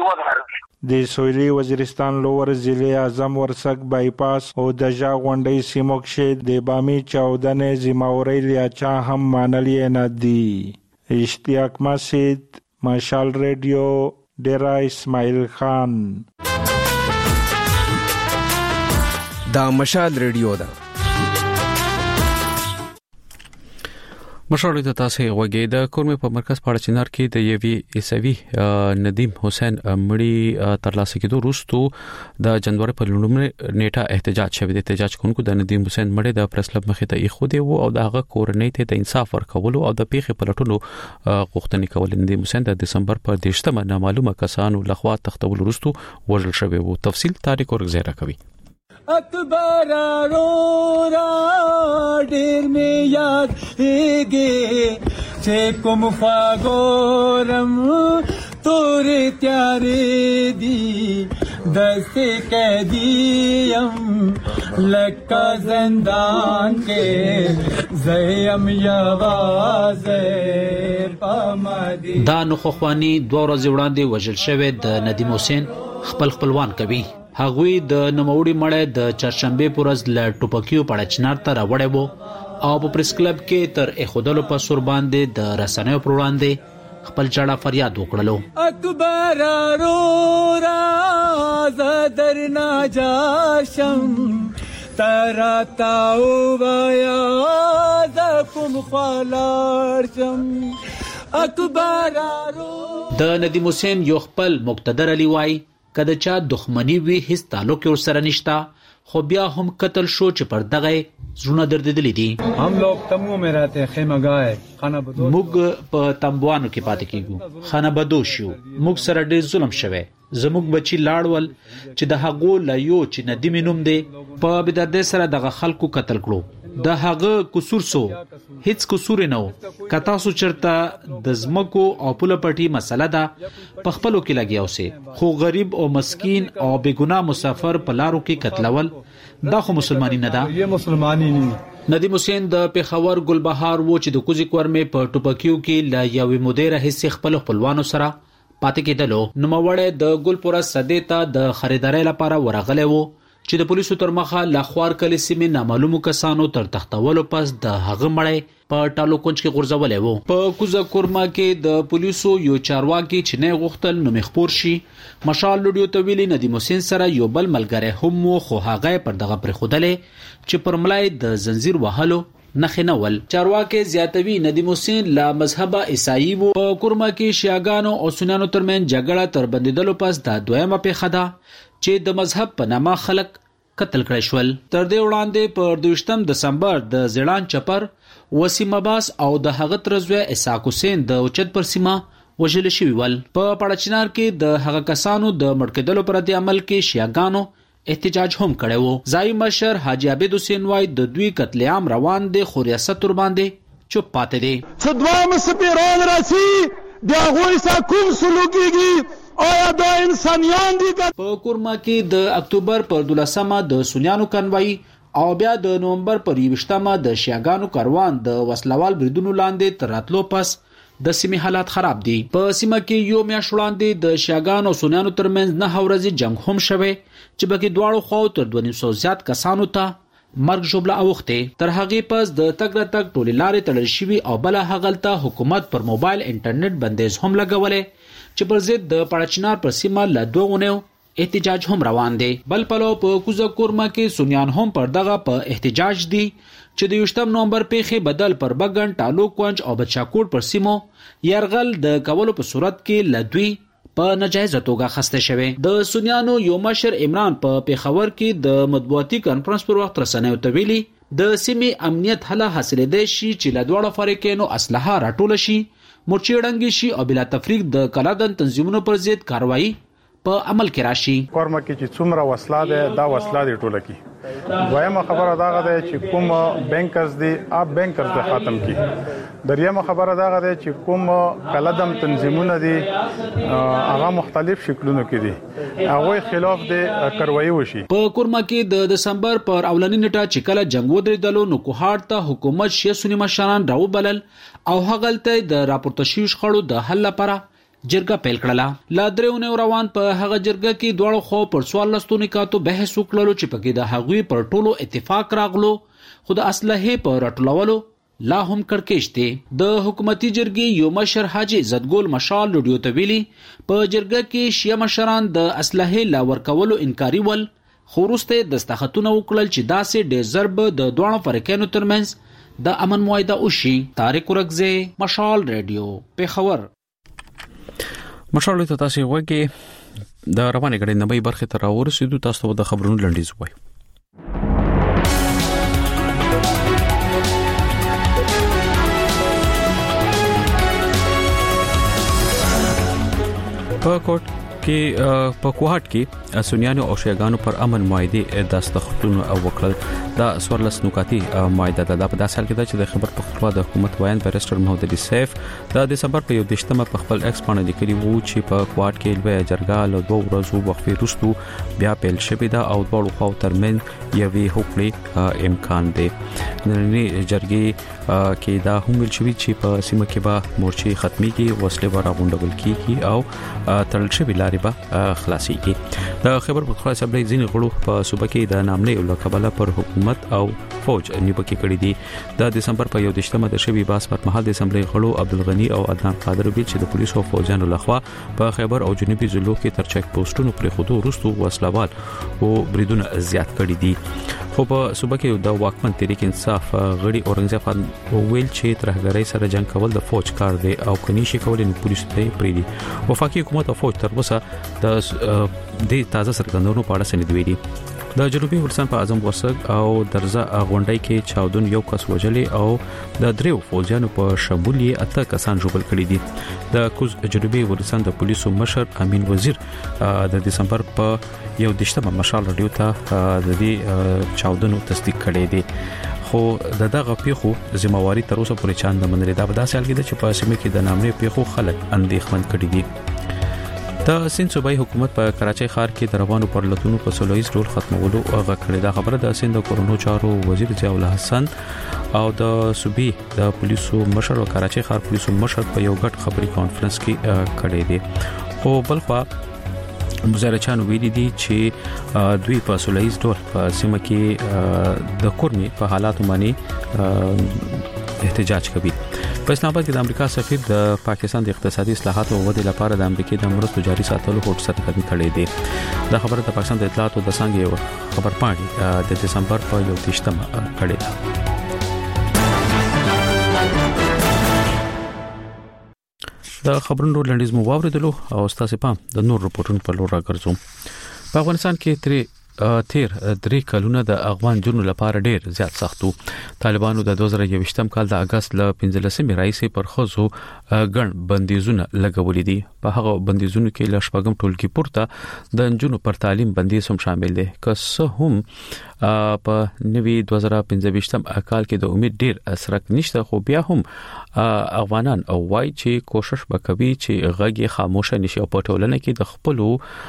د سویلي وزیرستان لوور ضلع اعظم ورسک بایپاس او د جا غونډې سیمو کې د بامي چاودنې ذمہواری لیا چا هم مانلې نه دي. اشتیاق مسجد مشال ریډیو ډیرا اسماعیل خان. دا مشال ریډیو ده. مشال د تاسو غوږی د کورمه په مرکز پاړه چنار کې د یوی ایسوي ندیم حسین مړی ترلاسه کېدو وروسته د جنوري په لومړۍ نیټه احتجاج شوی دی. احتجاج کوونکو د ندیم حسین مړی د پریس کلب مخې ته ایښو دی او دغه کورنۍ ته د انصاف ورکولو او د پیښې پلټونو غوښتنې کول. ندیم حسین د دسمبر پر دیشتمه نامعلومه کسانو لخوا تختول وروسته وژل شوی وو. تفصیل تاریخ ورغزیره کوي. اکبر رو را ډیر می یاد هیږي چې کوم فاګورم تورې تیارې دي دسته کدیم لکه زندان کې زیم یوازې پامدي. دا نخوخوانی دوه ورځې وړاندې وژل شوی د ندیم حسین خپل خپلوان کوي. هغوی د نوموړي مړی د چهارشنبه پر ورځ له ټوپکیو پاړه چنار ته راوړی وو او په پریس کلب کې تر اخودلو په سور باندې د رسنیو پر وړاندې خپل چاړه فریاد وکړلو. اکبر رو را زدرنا جاشم تراتاو بیا زکم خلارشم. اکبر رو د ندیم حسین یو خپل مقتدر علی وای کله چا دښمنی وی هیڅ تعلق ور سره نشتا خو بیا هم قتل شو چې پر دغه زړه دردېدلې دي. هم لوگ تمو مې راته خیمه گاه خانه بدو موږ په تمبوانو کې پاتې کیږو. خانه بدو شو. موږ سره ډېر ظلم شوه. زموږ بچی لاړول چې د هغو لایو چې ندیم نوم دی په بدرده سره دغه خلکو قتل کړو. د هغه قصور سو هیڅ قصور نه و. کتا سو چرته د زمکو او پوله پټي مسله ده په خپلو کې لګیاو سي خو غریب او مسکین او بېګناه مسافر په لارو کې قتلول دا خو مسلمانی نه ده. یہ مسلمانی نه. ندیم حسین د پیښور ګلبهار و چې د کوزي کورمه په ټوپکیو کې لا یوې مدیره حصے خپل خپلوانو سره پاتې کېدلو. نوموړی د ګلپورا صدې ته د خریدارۍ لپاره ورغلی وو چې د پولیسو تر مخه لاخوار کلی سیمې نامعلومو کسانو تر تختولو پس د هغه مړی په ټالو کونج کې غورځولې وو. په کوزه کورما کې د پولیسو یو چارواکي چې نه غوښتل نو مخبور شي. مشال لوډیو ته ویلي ندیم حسین سره یو بل ملګری هم وو خو هغه پر دغه پر خودلې چې پر ملای د زنجیر وهلو نخنول. چارواکي زیاتوي ندیم حسین لا مذهبه عیسائی وو. په کورما کې شیعاګانو او سنیانو ترمن جګړه تر بندیدلو پس د دویمه پیښه ده چې د مذهب په نامه خلک قتل کړی شول. تر دې وړاندې په دویشتم دسمبر د زیړان چپر وسیم عباس او د هغه ترزوی اسحاق حسین د اوچت پر سیمه وژل شوي ول. په پاړچنار کې د هغه کسانو د مړ کېدلو پر د عمل کې شیعاګانو احتجاج هم کړی وو. ځای مشر حاجی عبید حسین وای د دوی قتل عام روان دي خو ریاست ور باندې چوپ پاتې دي. څدوام سپیران راسي د هغوی سره کوم سلوکيږي آیا دا انسانیان دي؟ په کورما کې د اکتوبر پر دولسمه د سنیانو کنوای او بیا د نومبر پر یوشتمه د شیعاګانو کاروان د وسلوال بریدونو لاندې تر راتلو پس د سیمې حالات خراب دي. په سیمه کې یو میاشت وړاندې د شیعاګانو او سنیانو ترمنځ نه ورځې جنگ هم شوه چې بګي دواړو خواو تر دوه نیم سوه زیات کسانو ته مرګ جوړه اوخته. تر هغه پس د تګ راتګ ټولې لارې تړل شوې او بل هغلته حکومت پر موبایل انټرنیټ بندیز هم لګولې چې پر ضد د پاړچنار پر سیمه له دوغونو احتجاج هم روان دي. بل پلو په کوزه کورما کې سنیان هم پر دغه په احتجاج دي چې د یوشتم نومبر پیښې بدل پر بغن ټالو کونج او بچاکوټ پر سیمو يرغل د کولو په صورت کې لدوی په ناجایز توګه خسته شوه. د سنیانو یو مشر عمران په پیښور کې د مطبوعاتي کانفرنس پر وخت رسنیو ته ویلي د سیمې امنیت حل حاصل دی شي چې له دوړو فریقینو اسلحه راټول شي مرچی ډنګي شي او بلا تفریق د کلادن تنظیمونو پر ضد کاروایی په عمل کې راشي. کورما کې چې څومره وسله ده دا وسله دی ټوله کې. دویمه خبره دا ده چې کوم بانکرز دي اپ بانکرز د ختم کی. دریمه خبره دا ده چې کوم کلادم تنظیمونه دي هغه مختلف شکلونو کې دي هغه خلاف د کاروایی وشي. په کورما کې د دسمبر پر اولنی نیټه چې کله جنگ ودرېدلو نو کوهاټ ته حکومت شیعه سنی مشران راو بلل او هغلته د راپورته شوی شخړو د حل لپاره جرګه پیل کړله. لا درېونه روان په هغه جرګه کې دواړو خو پر سوال لستو نکاتو بحث وکړلو چې پکې د هغوی پر ټولو اتفاق راغلو خو د اصله په راټولولو لا هم کړکېچ دی. د حکومتي جرګې یو مشر حاجي عزتګل مشال رادیو ته ویلي په جرګه کې شیعه مشران د اسلحې لا ورکولو انکاري ول، خو وروسته دستخطونه وکړل چې داسې ډېر ژر به د دواړو فریقینو ترمنځ د امن معاهده وشي. طارق ورکزی، مشال رادیو، پېښور. مشال ته تاسو وګورئ د روانې غړي نبی برخه تر ورسېدو، تاسو د خبرونو لنډیز وایي. په کوټ کې په کوهاټ کې سنیانو او شیعاګانو پر امن معاهده دستخطونه او وکړل. دا سورلس نکاتی معاهده ده په داسې حال کې ده چې د خبر پختونخوا د حکومت وایي بیرسټر محمد علي سیف د دسمبر په یو دیشتمه په خپل ایکس باندې لیکلي وو چې په کوهاټ کې لوی جرګه له دوه ورځو وقفې وروسته بیا پیل شوې ده او دوه خو ترمن یوې هوکړې امکان دی. نننۍ جرګې کې دا هم ویل شوی چې په سیمه کې به مورچې ختميږي، وسلې به راغونډول کیږي او تړل شوی لارې به خلاصيږي. د خبر پختونخوا اسمبلی ځینې غړو په صوبه کې د نامنې او کابل پر حکومت او فوج نیوکه کړې دي. د دسمبر په یو دیشتمه د شوی باس پر مهال د اسمبلی غړو عبدالغنی او عدنان قادر ویل چې د پولیسو او فوجانو لخوا په خیبر او جنوبي ضلعو کې تر چک پوسټونو پر خودو وروسته وسلوال او بریدونه زیات کړي دي. خو په صوبه کې د واکمن تحریک انصاف غړي اورنګزیب خان ویل چې ترهګرۍ سره جنگ کول د فوج کار دی او کني شي کولای نو پولیسو ته پریدي. وفاقي حکومت او فوج تر اوسه د دې تازه سرګندونو په اړه سند ویلي. د جنوبي ولسان په اعظم ورسګ او درزه غونډۍ کې چاودون یو کس وجلې او د دریو فوجانو په شمول یې اته کسان ژوبل کړي دي. د کوز جنوبي ولسان د پولیسو مشر امین وزیر د دسمبر په یو دیشتمه مشال رادیو ته د دې چاودنو تصدیق کړي دي. خو د دغه پیښو ذمہواری تر اوسه پورې چاند نه منلې. دا په داسې حال کې ده چې په سیمه کې د نامنې پیښو خلک اندېښمن کړي دي. د سند صوبایي حکومت په کراچۍ ښار کې د روانو پرلتونو په سولویز ډول ختمولو غږ کړی. دا خبره د سند کورونو چارو وزیر ضیاء الله حسن او د صوبې د پولیسو مشر او کراچۍ ښار پولیسو مشر په یو غټ خبري کانفرنس کې کړی دی. خو بلخوا مزارچان ویلي دي چې دوی په سولویز ډول په سیمه کې د کورنۍ په حالاتو باندې احتجاج کوي. په اسلام آباد کې د امریکا سفیر د پاکستان د اقتصادي اصلاحاتو او ودې لپاره د امریکای د مرستو جاري ساتلو هوډ سرګرداني کړې ده. دا خبره د پاکستان د اطلاعات او د څنګه یو خبر پاڼې د دسمبر په یو دیشتمه کړې ده. د خبرونو لنډیز مو واوریدلو او تاسو پام د نور رپورټونو په لور راګرځوم. په افغانستان کې تر تیر درې کلونه د افغان جنو لپاره ډیر زیات سختو. طالبانو د دوه زره یوویشتم کال د اگست ل پنځلسمې راځي پر خزو ګڼ بندیزونه لګولې دي. په هغه بندیزونو کې ل شپږم ټولګي پورته د جنو پر تعلیم بندیز هم شامل دي. که څه هم په نوي دوه زره پنځويشتم کال کې د امید ډیر اثرک نشته، خو بیا هم افغانان او وای چې کوشش وکوي چې غږی خاموش نشي او په ټولنه کې د خپل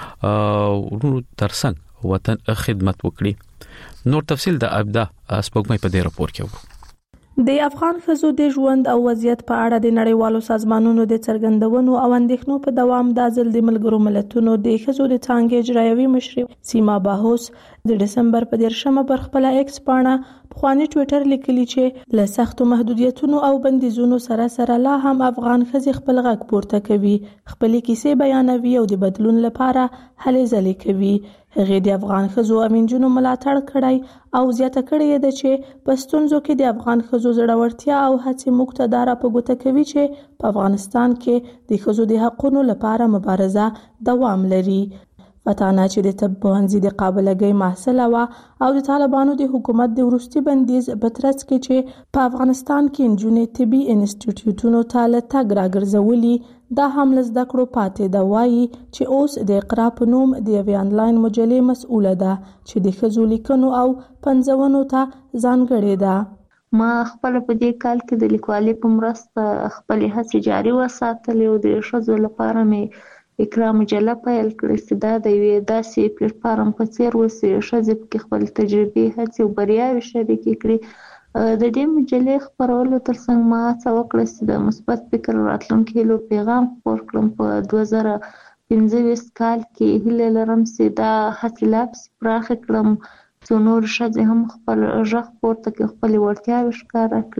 ورونو ترڅنګ وطن خدمت وکړي. نور تفصيل د ابدا سپوږمۍ په دې راپور کې وو. د افغان ښځو د ژوند او وضعیت په اړه د نړیوالو سازمانونو د څرګندونو او اندېښنو په دوام د ځل د ملګرو ملتونو د ښځو د څانګې اجرایوي مشر سیما باهوس د دسمبر په دیرشمه پر خپل ایکس باندې پخوانی ټوئیټر لیکلی چې له سختو محدودیتونو او بندیزونو سره سره لا هم افغان ښځې خپل غږ پورته کوي، خپل کیسې بیانوي او د بدلون لپاره هلې ځلې کوي. هغه د افغان ښځو امینجونو ملاتړ کړی او زیاته کړې ده چې په ستونزو کې د افغان ښځو زړورتیا او هڅې موږ ته دا راپګوته کوي چې په افغانستان کې د ښځو د حقوقو لپاره مبارزه دوام لري. فتانه چې د طب پوهنځي د قابلګۍ محصله وه او د طالبانو د حکومت د وروستي بندیز په ترڅ کې چې په افغانستان کې نجونې طبي انسټیټیوټونو ته له تګ راګرځولي، دا هم له زده کړو پاتې ده. وایي چې اوس د اقرا په نوم د یوې انلاین مجلې مسؤله ده چې د ښځو لیکنو او پنځونو ته ځانګړې ده. ما خپل په دې کال کې د لیکوالۍ په مرسته خپل هڅې جاري وساتلې او د ښځو لپاره مې اقرا مجله پیل کړې چې دا د یوې داسې پلیټفارم په څیر وسي ښځې پکې خپل تجربې، هڅې او بریاوې شریکې کړي. د دې مجلې خپرولو ترڅنګ ما هڅه وکړه چې د مثبت فکر راتلونکي هیلو پیغام خپور کړم. په دوه زره پنځه ویشت کال کې هیله لرم چې دا هڅې لا پسې پراخې کړم څو نور ښځې هم خپل غږ پورته کړي، خپلې وړتیاوې ښکاره کړي.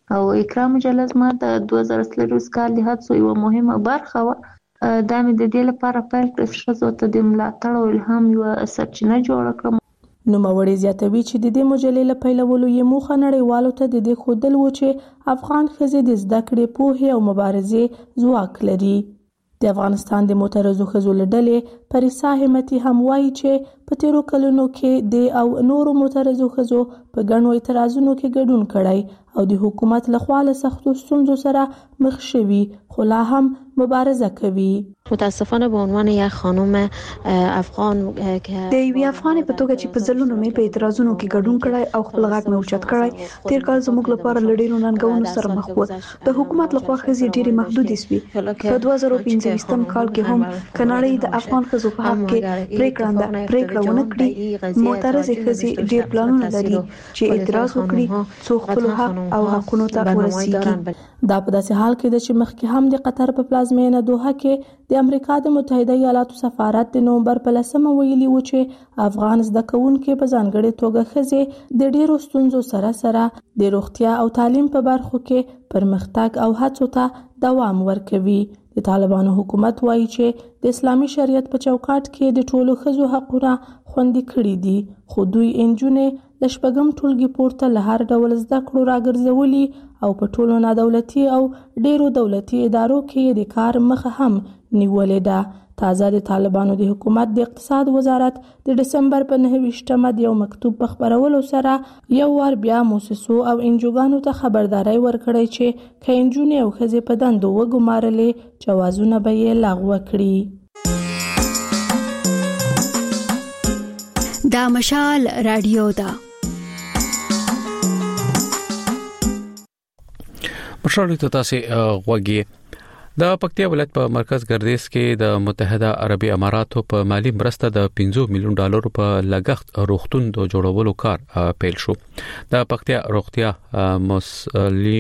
او اکرام مجله زما د دوه زره څلرویشت کال د هڅو یوه مهمه برخه وه. دا مې د دې لپاره پیل کړه چې ښځو ته د ملاتړ او الهام یوه سرچینه جوړه کړم. نوموړې زیاتوي چې د دې مجلې له پیلولو یې موخه نړیوالو ته د دې ښودل و چې افغان ښځې د زده کړې، پوهې او مبارزې ځواک لري. د افغانستان د معترضو ښځو له ډلې پریسا همتي هم وایي چې په تیرو کلونو کې د او نورو معترضو ښځو په ګڼو اعتراضونو کې ګډون کړی او د حکومت لخوا له سختو ستونزو سره مخ شوي، خو لا هم مبارزه کوي. متاسفانه به عنوان یک خانم افغان که د یوې افغانې په توګه چې په ځلونو مې په اعتراضونو کې ګډون کړی او خپل غږ مې اوچت کړی، تیر کال زموږ لپاره له ډېرو ننګونو سره مخ وو. د حکومت لخوا ښځې ډېرې محدودې سوې. په دوه زره پنځه ویشتم کال کې هم که نړۍ د افغان ښځو په حق کې پرېکړه پرېکړه ونه کړي، معترضې ښځې ډېر پلانونه لري چې اعتراض وکړي څو خپلو حق او حقونو ته ورسیږي. دا په داسې حال کې ده چې مخکې هم د قطر په پلازمینه دوحه کې د امریکا د متحده ایالاتو سفارت د نومبر په لسمه ویلي و چې افغان زده کوونکي په ځانګړې توګه ښځې د ډېرو ستونزو سره سره د روغتیا او تعلیم په برخو کې پرمختګ او هڅو ته دوام ورکوي. د طالبانو حکومت وایي چې د اسلامي شریعت په چوکاټ کې د ټولو ښځو حقونه خوندي کړي دي، خو دوی انجونې د شپږم ټولګي پورته له هر ډول زده کړو راګرځولي او په ټولو نادولتي او ډېرو دولتي ادارو کې د کار مخه هم نیولې ده. تازه د طالبانو د حکومت د اقتصاد وزارت د ډسمبر په نهه ویشتمه د یو مکتوب په خپرولو سره یو وار بیا موسسو او انجوګانو ته خبرداری ورکړی چې که انجونې او ښځې په دندو وګمارلې، جوازونه به یې لغوه کړي. دا مشال رادیو ده. مشال ته تاسو غوږی د پکتیا ولایت په مرکز ګردیز کې د متحده عربي اماراتو په مالی مرسته د پنځه میلیون ډالر په لګښت روغتون د جوړولو کار پیل شو. د پکتیا روغتیا مسؤلی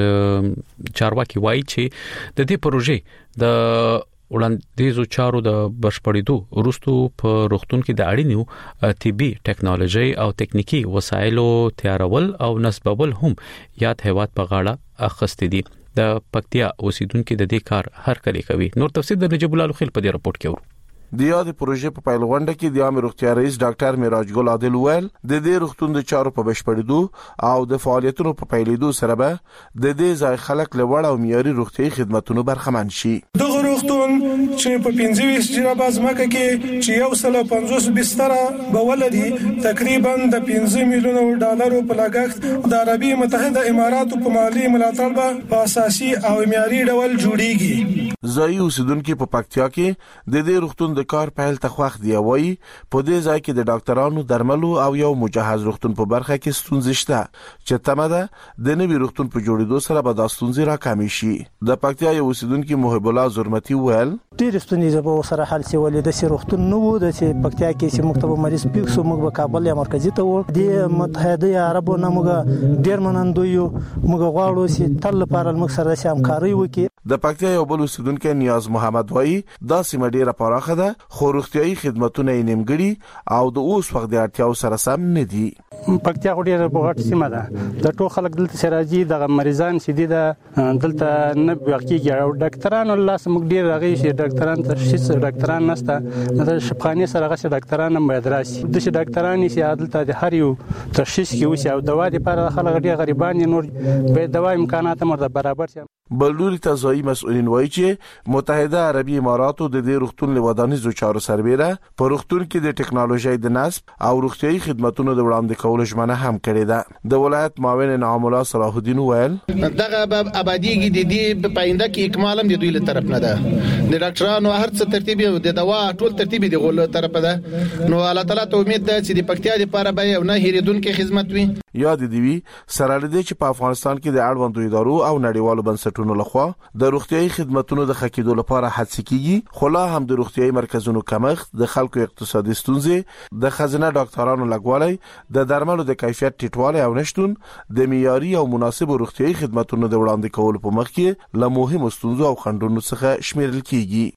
چارواکي وایي چې د دې پروژې د وړاندیزو چارو د بشپړېدو وروسته په روغتون کې د اړینو طبي ټیکنالوژي او تکنیکی وسایلو تیارول او نصبول هم یاد هیواد په غاړه اخستې دي. د پکتیا اوسیدونکو د دې کار هر کلی کوي. نور تفصیل د نجیب الله خیل په دې راپورټ کې ورو. د یاد پروژې په پیلوونده کې د عام روغتیا رئیس ډاکټر میراج ګل عادل ویل د دې روغتون د چارو په بشپړېدو او د فعالیتونو په پیلېدو سره به د دې ځای خلک له وړ او معیاري روغتيایي خدماتونو برخمن شي. دغه روغتون چې په پنځه ویشت جرابه ځمکه کې چې یو سل او پنځوس بستره به ولري، تقریبا د پنځه میلیونو ډالرو په لګښت د عربي متحده اماراتو په مالی ملاتړ به په اساسي او معیاري ډول جوړیږي. ځای اوسیدونکو په پکتیا کې د دې روغتون د کار پیل ته خوښ دی وایي په دې ځای کې د ډاکټرانو درملو او یو مجهز روغتون په برخه کې ستونزې شته چې تمه ده د نوي روغتون په جوړېدو سره به دا ستونزې راکمې شي. د پکتیا یو اوسیدونکو محب الله زرمتي ویل ډېر ستونزې به سره حل شي، ولې د روغتون نو و د پکتیا کې چې مکتب مریض پیښ سو موږ په کابل یا مرکزی ته و د متحده عربو نه موږ ډېر منندو یو موږ غواړو چې تل لپاره موږ سره همکاري وکړي. د پکتیا یو بل اوسیدونکو نیاز محمد وایي دا سیمه ډیره پراخه ده خو روغتيایي خدماتونه یې نیمګړي او د اوس وخت د اړتیاو سره سم نه دي. پکتیا ډیره بغټ سیمه ده، د ټول خلک دلته سراجي د مریضان سیدي ده دلته نه واقعي او ډاکټرانو الله سمګ ډیر راغی چې ډاکټران تشخیص ډاکټران نشته، د شپخانه سره غوښه ډاکټران هم باید راشي. د شي ډاکټران چې عادت د هر یو تشخیص کې وسی او دوا لپاره خلک ډیر غریبان نور به دوا امکانات مرده برابر شي. بلوري تزایی مسؤلین وایي چې متحده عربي اماراتو د دې روغتون له ودانیزو چارو سربېره په روغتون کې د ټکنالوژي د نصب او روغتيایي خدماتونو د وړاندې کولو ژمنه هم کړې ده. د ولایت معاون انعام الله صلاح الدین ویل دغه آبادیږي د دې په پاینده کې اکمالم د دوی له طرف نه ده، د ډاکټرانو هر څه ترتیب او د دوا ټول ترتیب دی غوړ طرف ده. نو الله تعالی ته امید ده چې د پکتیا لپاره به یو نه هېریدونکو خدمت وي. یاد دی وی سره لدی چې په افغانستان کې د اړوندو ادارو او نړیوالو بنسټونو لخوا د روغتيایي خدماتونو د خکېدو لپاره هڅې کیږي، خو لا هم د روغتيایي مرکزونو کمښت، د خلکو اقتصادي ستونزې، د خزانه ډاکټرانو لګوالي، د درملو د کیفیت ټیټوالی او نشټون د معیاري او مناسب روغتيایي خدماتونو د وړاندې کولو په مخ کې له مهمو ستونزو او خنډونو څخه شمیرل کیږي.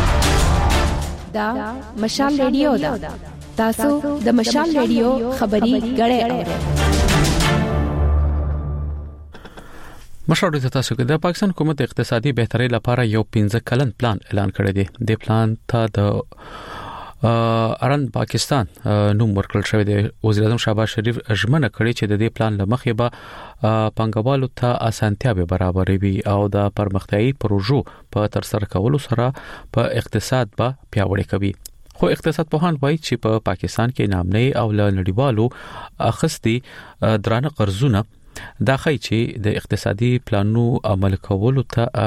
دا مشال ریډیو ده. تاسو د مشال ریډیو خبري غړې اورئ. مشاورې ته تاسو کې د پاکستان حکومت اقتصادي بهترۍ لپاره یو پنځه کلن پلان اعلان کړی دی. د پلان ته د ارن پاکستان نوم ورکړل شوی دی. وزیر اعظم شهباز شریف ژمنه کړې چې د دې پلان لمخې به پنګوالو ته اسانتیاوې برابروي او د پرمختیايي پروژو په تر سره کولو سره په اقتصاد به پیاوړی کوي. خو اقتصاد پوهان وایي چې په پاکستان کې نامنۍ او نړیوالو اخستي درانه قرضونه دا خی چې د اقتصادي پلانونو عمل کولو ته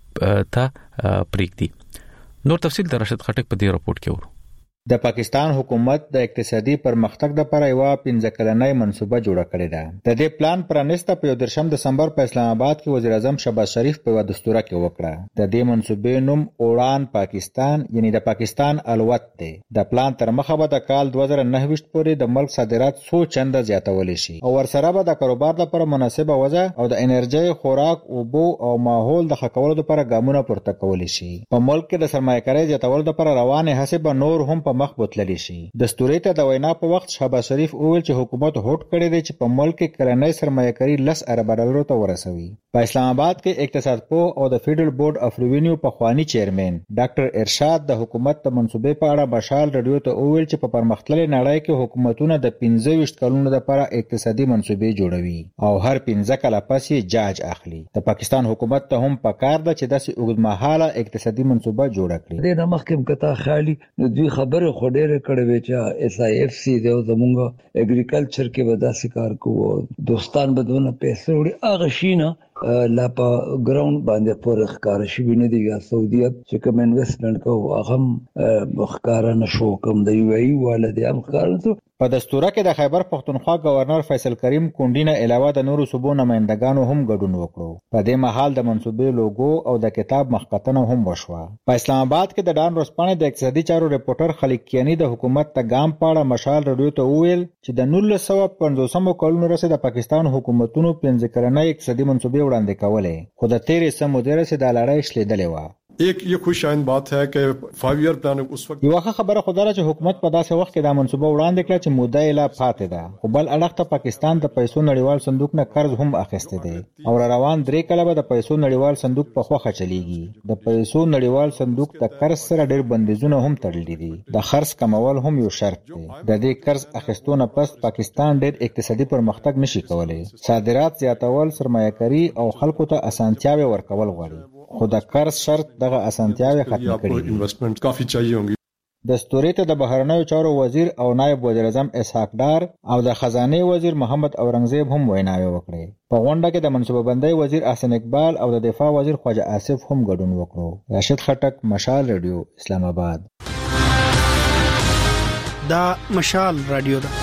ته پریږدي. نور تفصیل د راشد خټک په دې راپورټ کې ورو. د پاکستان حکومت د اقتصادي پرمختګ لپاره یو پنځه کلنۍ منصوبه جوړه کړې ده. د دې پلان پرانسته په یوولسم دسمبر په اسلام آباد کې وزیر اعظم شهباز شریف په دستور کې وکړه. د دې منصوبې نوم اوران پاکستان یعنی د پاکستان الوت دی. د پلان تر مخه به د کال دوه زره نهه پورې د ملک صادرات څو چنده زیاتول شي او ورسره به د کاروبار لپاره مناسبه وضع او د انرژي، خوراک، اوبو او ماحول د ښه کولو لپاره ګامونه پورته کول شي. په ملک کې د سرمایه‌کارۍ زیاتولو لپاره روانه هڅې به نور هم په مخ بوتللی شي. دستوري ته د وینا په وخت شهباز شریف وویل چې حکومت هوډ کړی دی چې په ملک کې کلنۍ سرمایه‌کاري لس ارب ډالرو ته ورسوي. په اسلام آباد کې اقتصاد پوه او د فیډرل بورډ اف ریوینیو په خوانی چیرمن ډاکټر ارشاد د حکومت د منصوبې په اړه بشال رادیو ته وویل چې په پرمختللي نړۍ کې حکومتونه د پنځه ویشت کلونو لپاره اقتصادي منصوبې جوړوي او هر پنځه کاله پس یې جاج اخلي. د پاکستان حکومت ته هم پکار ده چې داسې اوږدمهاله اقتصادي منصوبه جوړه کړي. د نمخکم کتا خالي نو دوی خبره خډېر کړې وی چې اس آی اف سی د زمونږ اګریکلچر کې به داسې کار کوو دوستان بدونه پیسې وړي هغه شینه لا په ګراوند باندې پورې ښکار شي نه دی یا سعودي چې کوم انویسټمنٹ کوو هغه ښکار نه شو کوم د یو ای والدي هم ښکار. په دستوره کې د خیبر پختونخوا گورنر فیصل کریم کونډی نه علاوه د نورو صوبو نمائندګانو هم ګډون وکړو. په دې مهال د منصوبې لوګو او د کتاب مخکتنه هم وشوه. په اسلام آباد کې د ډان روسپانې د اقتصادي چارو ریپورټر خلیق کیانی د حکومت ته ګام پاړه مشال رادیو ته وویل چې د نولس سوه پنځوسم کلونو رسې د پاکستان حکومتونو پنځه کلنۍ اقتصادي منصوبې وړاندې کولې خو د تیرې سمو درسه د لړۍ شلیدلې و. एक ये खुशाइन बात है कि फाइव ईयर प्लान उस वक्त یو خبره خدای چې حکومت په داسې وخت کې د منصوبه وړاندې کړه چې موده یې لا پاتې ده خو بل اړخ ته پاکستان د پیسو نړیوال صندوق نه قرض هم اخیسته دی او روان درې کاله به د پیسو نړیوال صندوق په خوخه چلیږي. د پیسو نړیوال صندوق د قرض سره ډېر بندیزونه هم تړلي دي. د خرڅ کمول هم یو شرط دی. د دې قرض اخیستونه پس پاکستان ډېر اقتصادي پرمختګ نشي کولای. صادرات زیاتول، سرمایه‌کاري او خلکو ته اسانتیاوې ورکول غواړي. خو د قرض شرط دغه اسانتیاوې ختم کړي. انویسټمنٹ کافي چاهیے ہوگی. دستوري ته د بهرنیو چارو وزیر او نائب وزیر اعظم اسحاق ډار او د خزانه وزیر محمد اورنګزیب هم ویناوي وکړي. په غونډه کې د منصوبه بندۍ وزیر احسن اقبال او د دفاع وزیر خواجه آصف هم ګډون وکړو. راشد خټک، مشال رادیو، اسلام آباد. دا مشال رادیو ده.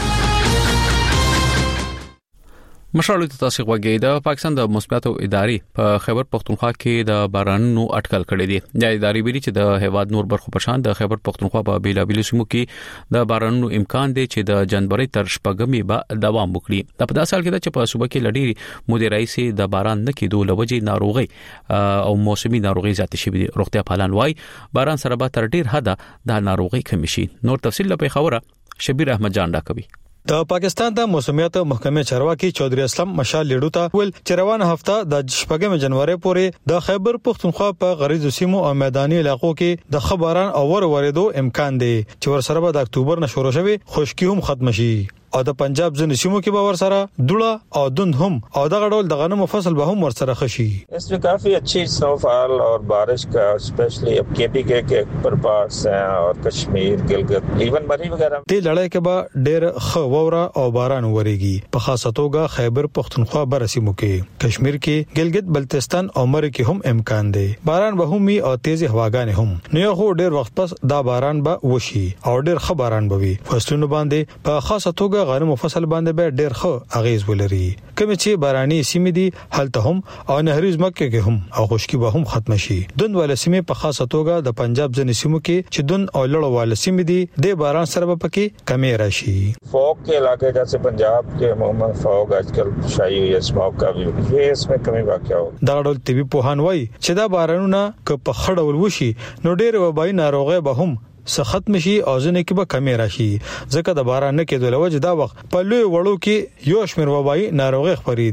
مشال ته تاسو غوږی د پاکستان د مثبتو ادارې په خیبر پختونخوا کې د بارانونو اټکل کړی دی. د ادارې ویلي چې د هیواد نور برخو په شان د خیبر پختونخوا په بیلابیلو سیمو کې د بارانونو امکان دی چې د جنوري تر شپږمې به دوام وکړي. د په داسې حال کې چې په صوبه کې لډيري مدیرای سي د باران نه کېدو لوجې ناروغي او موسمي ناروغي زیات شي. روغتیا پالان وای باران سره به تر ډیر حد د ناروغي کم شي. نور تفصیل لپاره خبره شبیر احمد جان دا کوي. د پاکستان د موسمیات محکمې چارواکي چودري اسلم مشال لیډو ته ول چې روانه هفته د شپږم جنوري پورې د خیبر پختونخوا په غریزو سیمو او میداني علاقو کې د خبران او ور ورېدو امکان دی چې ور سره به د اکتوبر نه شروع شوي خشکي هم ختم شي او د پنجاب ځینې سیمو کې به ور سره دوړه او دند هم او دغه ډول د غنمو فصل به هم ور سره خشي. इसमें काफी अच्छी स्नोफॉल और बारिश का स्पेशली अब केपी के के ऊपर पास हैं और कश्मीर गिलगित इवन मरी वगैरह دې لړۍ کې به ډېر خ ووره او باران وریږي. په خاصه توګه خیبر پختونخوا بر سیمو کې کشمیر کې ګلګت بلتستان او مری کې هم امکان دی. باران به هم او تیز هواګانې هم نه خو ډېر وخت پس دا باران به وشي او ډېر خ باران به وي. فصلونه باندې په خاصه توګه غنمو فصل باندې به ډېر ښه اغیز ولري. کوم چې باراني سیمې دي هلته هم او نهري ځمکه کې هم او خشکي به هم ختم شي. دند ول سیمې په خاصه توګه د پنجاب ځینې سیمو کې چې دند او لړ ول سیمې دي د باران سره به پکې کمی راشي. فوق के इलाके जैसे पंजाब के अमूमन फॉग आजकल छाई हुई है स्मॉग का भी ये इसमें कमी वाक़या हो. دا ډول طبي پوهان وایي چې دا بارانونه که په خړ ول وشي نو ډېر وبای ناروغي به هم سخت مشي او ځنه کې به کمی راشي. ځکه د باران نه کېدل وجه دا وخت په لوی وړو کې یو شمېر وبای ناروغي خپرې دي.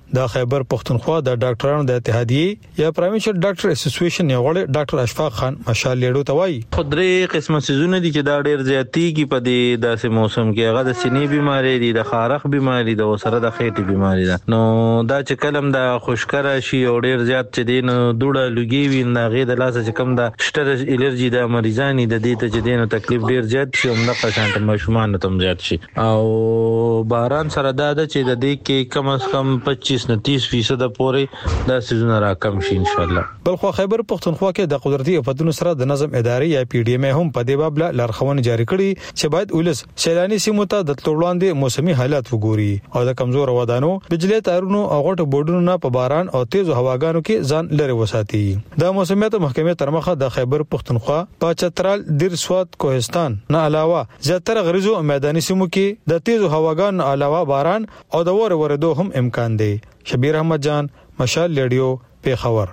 د خیبر پختونخوا د ډاکټرانو د اتحادیه یا پروینشل ډاکټر اسوسییشن یو غړي ډاکټر اشفاق خان مشال لیډو توای خدري قسمه سيزونه دي چې دا ډېر زیاتی کې په دې داسې موسم کې هغه د سینې بيماري دي د خارخ بيماري د وسره د خېټې بيماري ده نو دا چې کلم د خوشکره شي او ډېر زیات چې دین دوړه لګي وي نه غي د لاسه چې کم د شټر الرجی د مریضانی د دې ته چې دینو تکلیف ډېر زیات شي هم نه پښانت مشومان ته زیات شي او باران سره دا د چې د دې کې کم از کم پچیس نه تیس فیصد پورې دا سيزونه را کم شي ان شاء الله. بلخو خیبر پختونخوا کې د قدرتي آفتونو سره د نظم اداري یا پی ډی ایم هم په دې باب لارښوونه جاری کړي چې باید ولس سیلاني سیمو ته د تلوړاندې موسمي حالات وګوري او د کمزور ودانو بجلی تارونو او غټ بورډونو نه په باران او تیز هواګانو کې ځان لري وساتي. د موسمیات محکمې ترمخه د خیبر پختونخوا په چترال دیر سواد کوهستان نه علاوه زیاتره غریزو میداني سیمو کې د تیز هواګانو علاوه باران او د وره ورېدو هم امکان دی. شبیر احمد جان مشال لیډیو پیښور.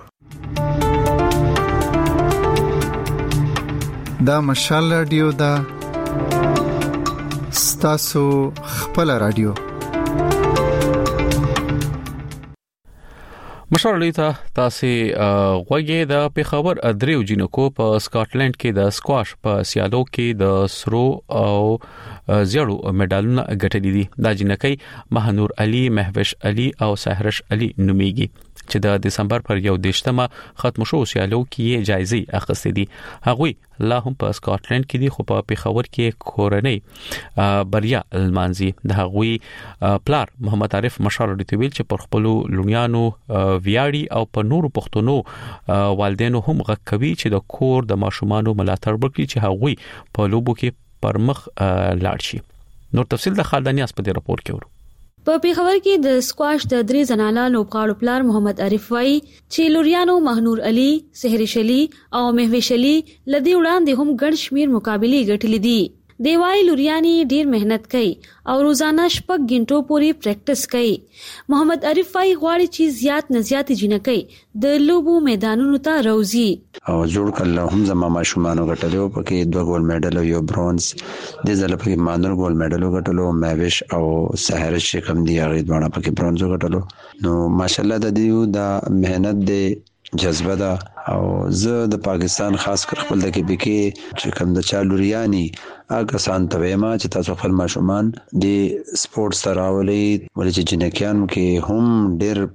دا مشال رادیو دا ستاسو خپل رادیو مشال لیتا تاسو غوږی د پیښور ادریو جنکو په سکاټلند کې د سکواش په سیالو کې د سرو او زیړو میډالونه ګټلي دي. دا جنکی مهنور علي، مهوش علي او سحرش علي نوميږي چې د دسمبر پر یو دیشتمه ختم شو سیالو کې جایزې اخیستې دي. هغوی لا هم په سکاټلند کې دي خو په پیښور کې کورنۍ بریا المانزي د هغوی پلار محمد عارف مشال ډیټویل چې پر خپل لونیانو ویاړي او په نورو پښتونو والدینو هم غوښوي چې د کور د ماشومانو ملاتړ وکړي چې هغوی په لوبو کې پر مخ لاړ شي. نور تفصیل د خالدانیاس په دې راپور کې ورو. په پیښور کې د سکواش د درې زنانه لوبغاړو پلار محمد عارف وای چې لوریانو مهنور علي، سحرش علي او مهوش علي لدی وړاندې هم ګڼ شمیر مقابلې ګټلې دي. دیوای لوریانی ډیر مهنت کوي او روزانه شپږ غنټو پورې پریکټس کوي. محمد عارف وای غواړي چې زیات نه زیات جنکې د لوبو میدانونو ته راوځي او جوړ کړل هم زما ماشومان غټلو پکې دوه ګول میډل او یو برونز د زله پکې مانور ګول میډل غټلو مهوش او سحرش کم دی هغه دوه پکې برونز غټلو. نو ماشاءالله د دې د مهنت د جذبه ده او زه د پاکستان خاص کر خپل د کې بکی چې کوم د چالوریانی اګه سان ته ما چې تاسو خپل ماشومان د سپورتس تراولي ولې چې جنکیان کې هم ډېر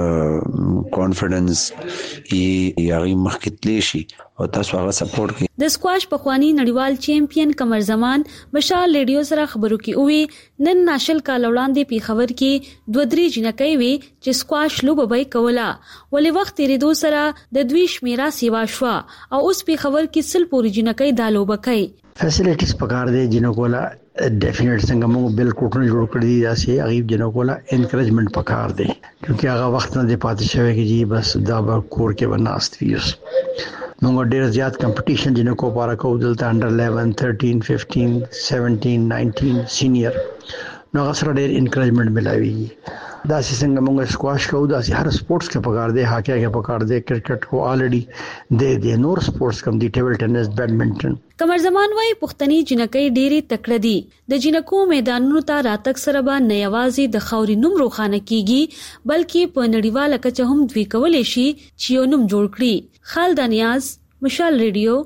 کانفیډنس یې یاري مخکتلی شي او تاسو هغه سپورټ کوي. د سکواش په خواني نړیوال چیمپیون قمر زمان مشال لیډیو سره خبرو کې اوې نن ناشل کال وړاندې پیښور کې دوه درې جنکۍ وي چې سکواش لوبه به کوله ولې وخت تیریدو سره د دوی شمیره سیوا شو او اوس پیښور کې سل پورې جنکۍ دا لوبه کوي. فیسیلیټیز پکار دی جنو کولا ډیفینیټ څنګه موږ بل کوټونه جوړ کړی دي داسې غریب جنو کولا انکریجمنٹ پکار دی کیونکه هغه وخت نه دی پاتې شوی کې جی بس دا به کور کې وناست ویوس موږ ډیر زیات کمپټیشن جنو کو پاره کو دلته انډر eleven, thirteen, fifteen, seventeen, nineteen سینیئر نو هغه سره ډیر انکریجمنٹ ملایوي. دا څنګه موږ سکواش کوو دا هر سپورتس کې پکار دی هاکی کې پکار دی کرکټ کو الریډي د د نور سپورتس کم دی ټیبل ټینس بیډمنټن. قمر زمان وای پښتني جنکۍ ډېری تکړه دي د جنکو میدانونو ته راتک سره به نه یوازې د خوري نوم روخانه کیږي بلکې په نړیواله کچه هم دوی کولای شي چې یو نوم جوړ کړي. خالدانیاز مشال ریډیو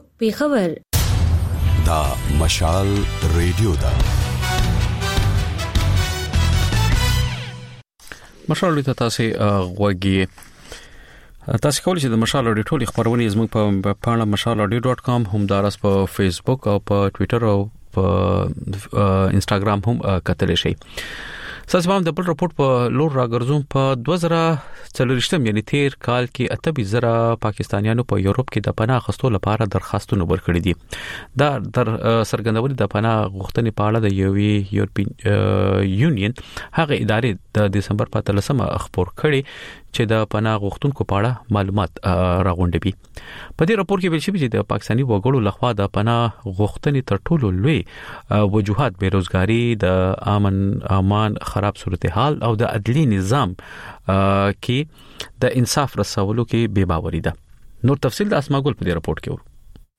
پیښور. دا مشال ریډیو دا مشال لیتا تاسو غوږی تاسو کولی شئ د مشال اډیو ټولې خبرونه زموږ په پاڼه مشال اډیو ډاټ کام هم دارس په فیسبوک او په ټوئیټر او په انستګرام هم کتلی شئ. ساسبام د بل رپورت په لور راګرځوم په دوه زره څلورشتم یعنی تیر کال کې اته زره پاکستانیانو په یورپ کې د پناه اخیستو لپاره درخواستونه ورکړي دي. دا در سرګندول د پناه غوښتنې په اړه د یوې یورپین یونین هغه ادارې د دسمبر په اتلسمه خبر کړي چې د پناه غوښتونکو په اړه معلومات راغونډوي. په دې راپور کې ویل شوی چې د پاکستاني وګړو لخوا د پناه غوښتنې تر ټولو لوی وجوهات بیروزګاری، د امن امان خراب صورتحال او د عدلي نظام کې د انصاف رسولو کې بے باوري ده. نور تفصیل د اسماء ګل په دې راپور کې ورو.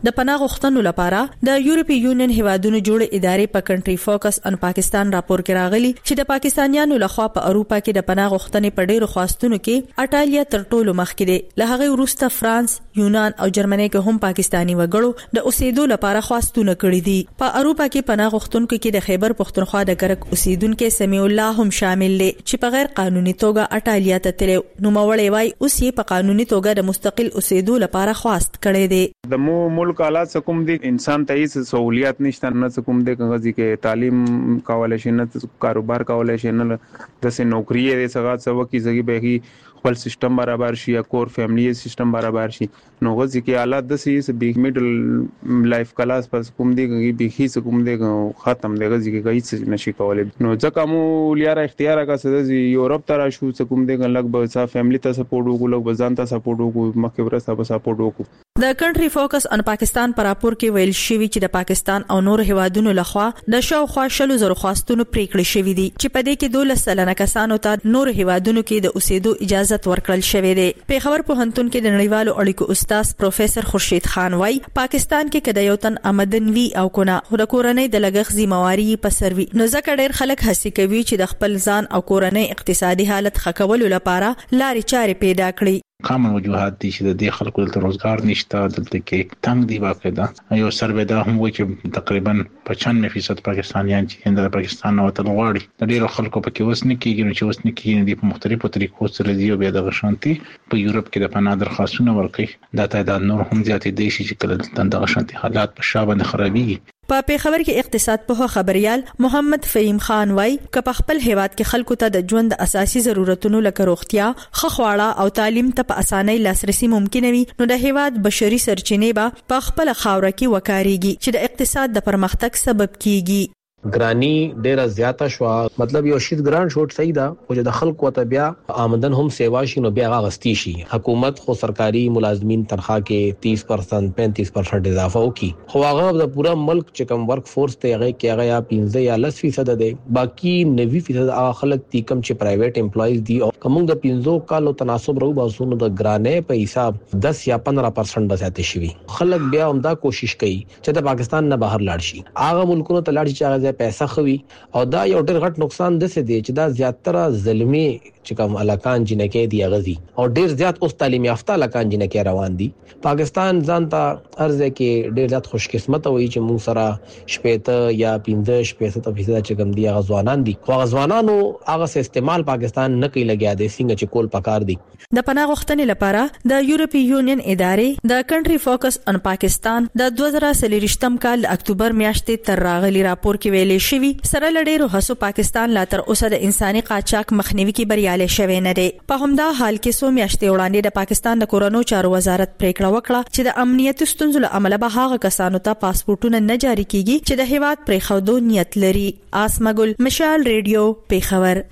د پناه غوښتنو لپاره د یورپی یونین هیوادونو جوړ ادارې په کنټری فوکس ان پاکستان راپور کې راغلي چې د پاکستانیانو لخوا په اروپا کې د پناه غوښتنې په ډیرو خواستونو کې اټالیا تر ټولو مخکې دی. له هغه وروسته فرانس، یونان او جرمني کې هم پاکستانی وګړو د اوسېدو لپاره خواستونه کړي دي. په اروپا کې پناه غوښتونکو کې د خیبر پختونخوا د ګرک اوسیدونکو سمیع الله هم شامل دي چې په غیر قانوني توګه اټالیا ته تللی. نو مولوی وای اوس یې په قانوني توګه د مستقل اوسېدو لپاره خواست کړي دي. د مو ملک حالات کوم دي انسان ته هیڅ سہولیات نشته، نه کوم دي کغزي کې تعلیم کولای شي، نه کاروبار کولای شي، نه د سه نوکری دې څنګه څو کې زګي به خپل سیستم برابر شي یا کور فیملی سیستم برابر شي. نو غزي کې حالات د سې بیگ میډل لایف کلاس پس کوم دي کې به هیڅ کوم دي ختم دی غزي کې هیڅ نشي کولای. نو ځکه مو لیاره اختیار کا سد یورپ تر شو کوم دي لګ به صاحب فیملی ته سپورټ وکړو، لګ بزان ته سپورټ وکړو، مخکې ورسره به سپورټ وکړو. د کنټری فوکس ان پاکستان پر راپور کې ویل شوی چې د پاکستان او نور هیوادونو لخوا د شاوخوا شلو زرو خواستونو پریکړې شوې دي چې په دې کې دولس سلنه کسانو ته نور هیوادونو کې د اوسېدو اجازه ورکړل شوې ده. په خبر پوهنتون کې د نړیوالو اړیکو استاد پروفیسور خورشید خان وای پاکستان کې کډه یو تن آمدن وی او کونه د کورنۍ د لګښ ذمہواری په سروي. نو ځکه ډېر خلک هڅه کوي چې د خپل ځان او کورنۍ اقتصادي حالت ښه کولو لپاره لارې چارې پیدا کړي. کامن وجوهات دي چې د دې خلکو د روزګار نشته، دلته کې تنگ دی واقعا. یو سروې دا هم وایي چې تقریبا پچانوے فیصد پاکستانیان چې د پاکستان نه وطن غواړي. د ډیرو خلکو په کې اوس نه کېږي، نو چې اوس نه کېږي د مختلفو طریقو سره دی او بیا د غشانتي په یورپ کې د پناه درخواستونه ورکړي. دا تعداد نور هم زیاتې دی چې کله د غشانتي حالات په شابه نه خرابېږي. په پیښور کې اقتصاد په خبريال محمد فهیم خان وای ک په خپل هیواد کې خلکو ته د ژوند اساسي ضرورتونو لکه روغتیا، خخواړه او تعلیم ته په اسانۍ لاسرسي ممکن وي، نو د هیواد بشري سرچینې به په خپل خاور کې وکاريږي چې د اقتصاد د پرمختګ سبب کیږي. ګرانی ډیره زیاته شو، مطلب یو شید ګران شوټ صحیح ده او چې د خلکو ته بیا آمدن هم سیوا شي نو بیا غاغستی شي. حکومت خو سرکاري ملازمین تنخواه کې تیس پرسنټ پینتیس پرسنټ اضافه وکي، خو هغه د پورا ملک چې کوم ورک فورس ته هغه کې هغه یا پنځه یا لس فیصد ده، باقی نوي فیصد هغه خلک دي کوم چې پرایویټ امپلایز دي او کوم د پنځو کالو تناسب راو باسونو د ګرانې په حساب دس یا پندرہ پرسنټ زیاتې شي. خلک بیا هم دا کوشش کوي چې د پاکستان نه بهر لاړ شي، هغه ملکونو ته لاړ شي چې پیسې خوي. او دا یو ډېر غټ نقصان ده سي دي چې دا زیاتره ظلمي چې کوم علاقان جنکه دی غزي او ډېر زیات اوس تعلیم یافته علاقان جنکه روان دي. پاکستان ځانته ارزه کې ډېر زیات خوش قسمت وي چې موږ سره شپېته یا پنځه شپېته فیصد چې کوم دی غزوانان دي، خو غزوانانو هغه استعمال پاکستان نه کوي لګیا دي څنګه چې کول پکار دي. د پناه غوښتنې لپاره د یورپی یونین ادارې د کنټری فوکس ان پاکستان د دوه زره څلوېښتم کال د اکتوبر میاشتې تر راغلي راپور کې ویلي شوی سره لډېرو هڅو پاکستان لا تر اوسه د انساني قاچاق مخنیوي کې بریالي شوی نه دی. په همدا حال کې سو میاشتې وړاندې د پاکستان د کورونو چارو وزارت پریکړه وکړه چې د امنیتي ستونزو له امله به هغه کسانو ته پاسپورتونه نه جاري کیږي چې د هیواد پرې خودو نیت لري. آسمګل مشال ریډیو پیښور.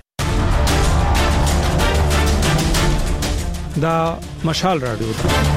دا مشال رادیو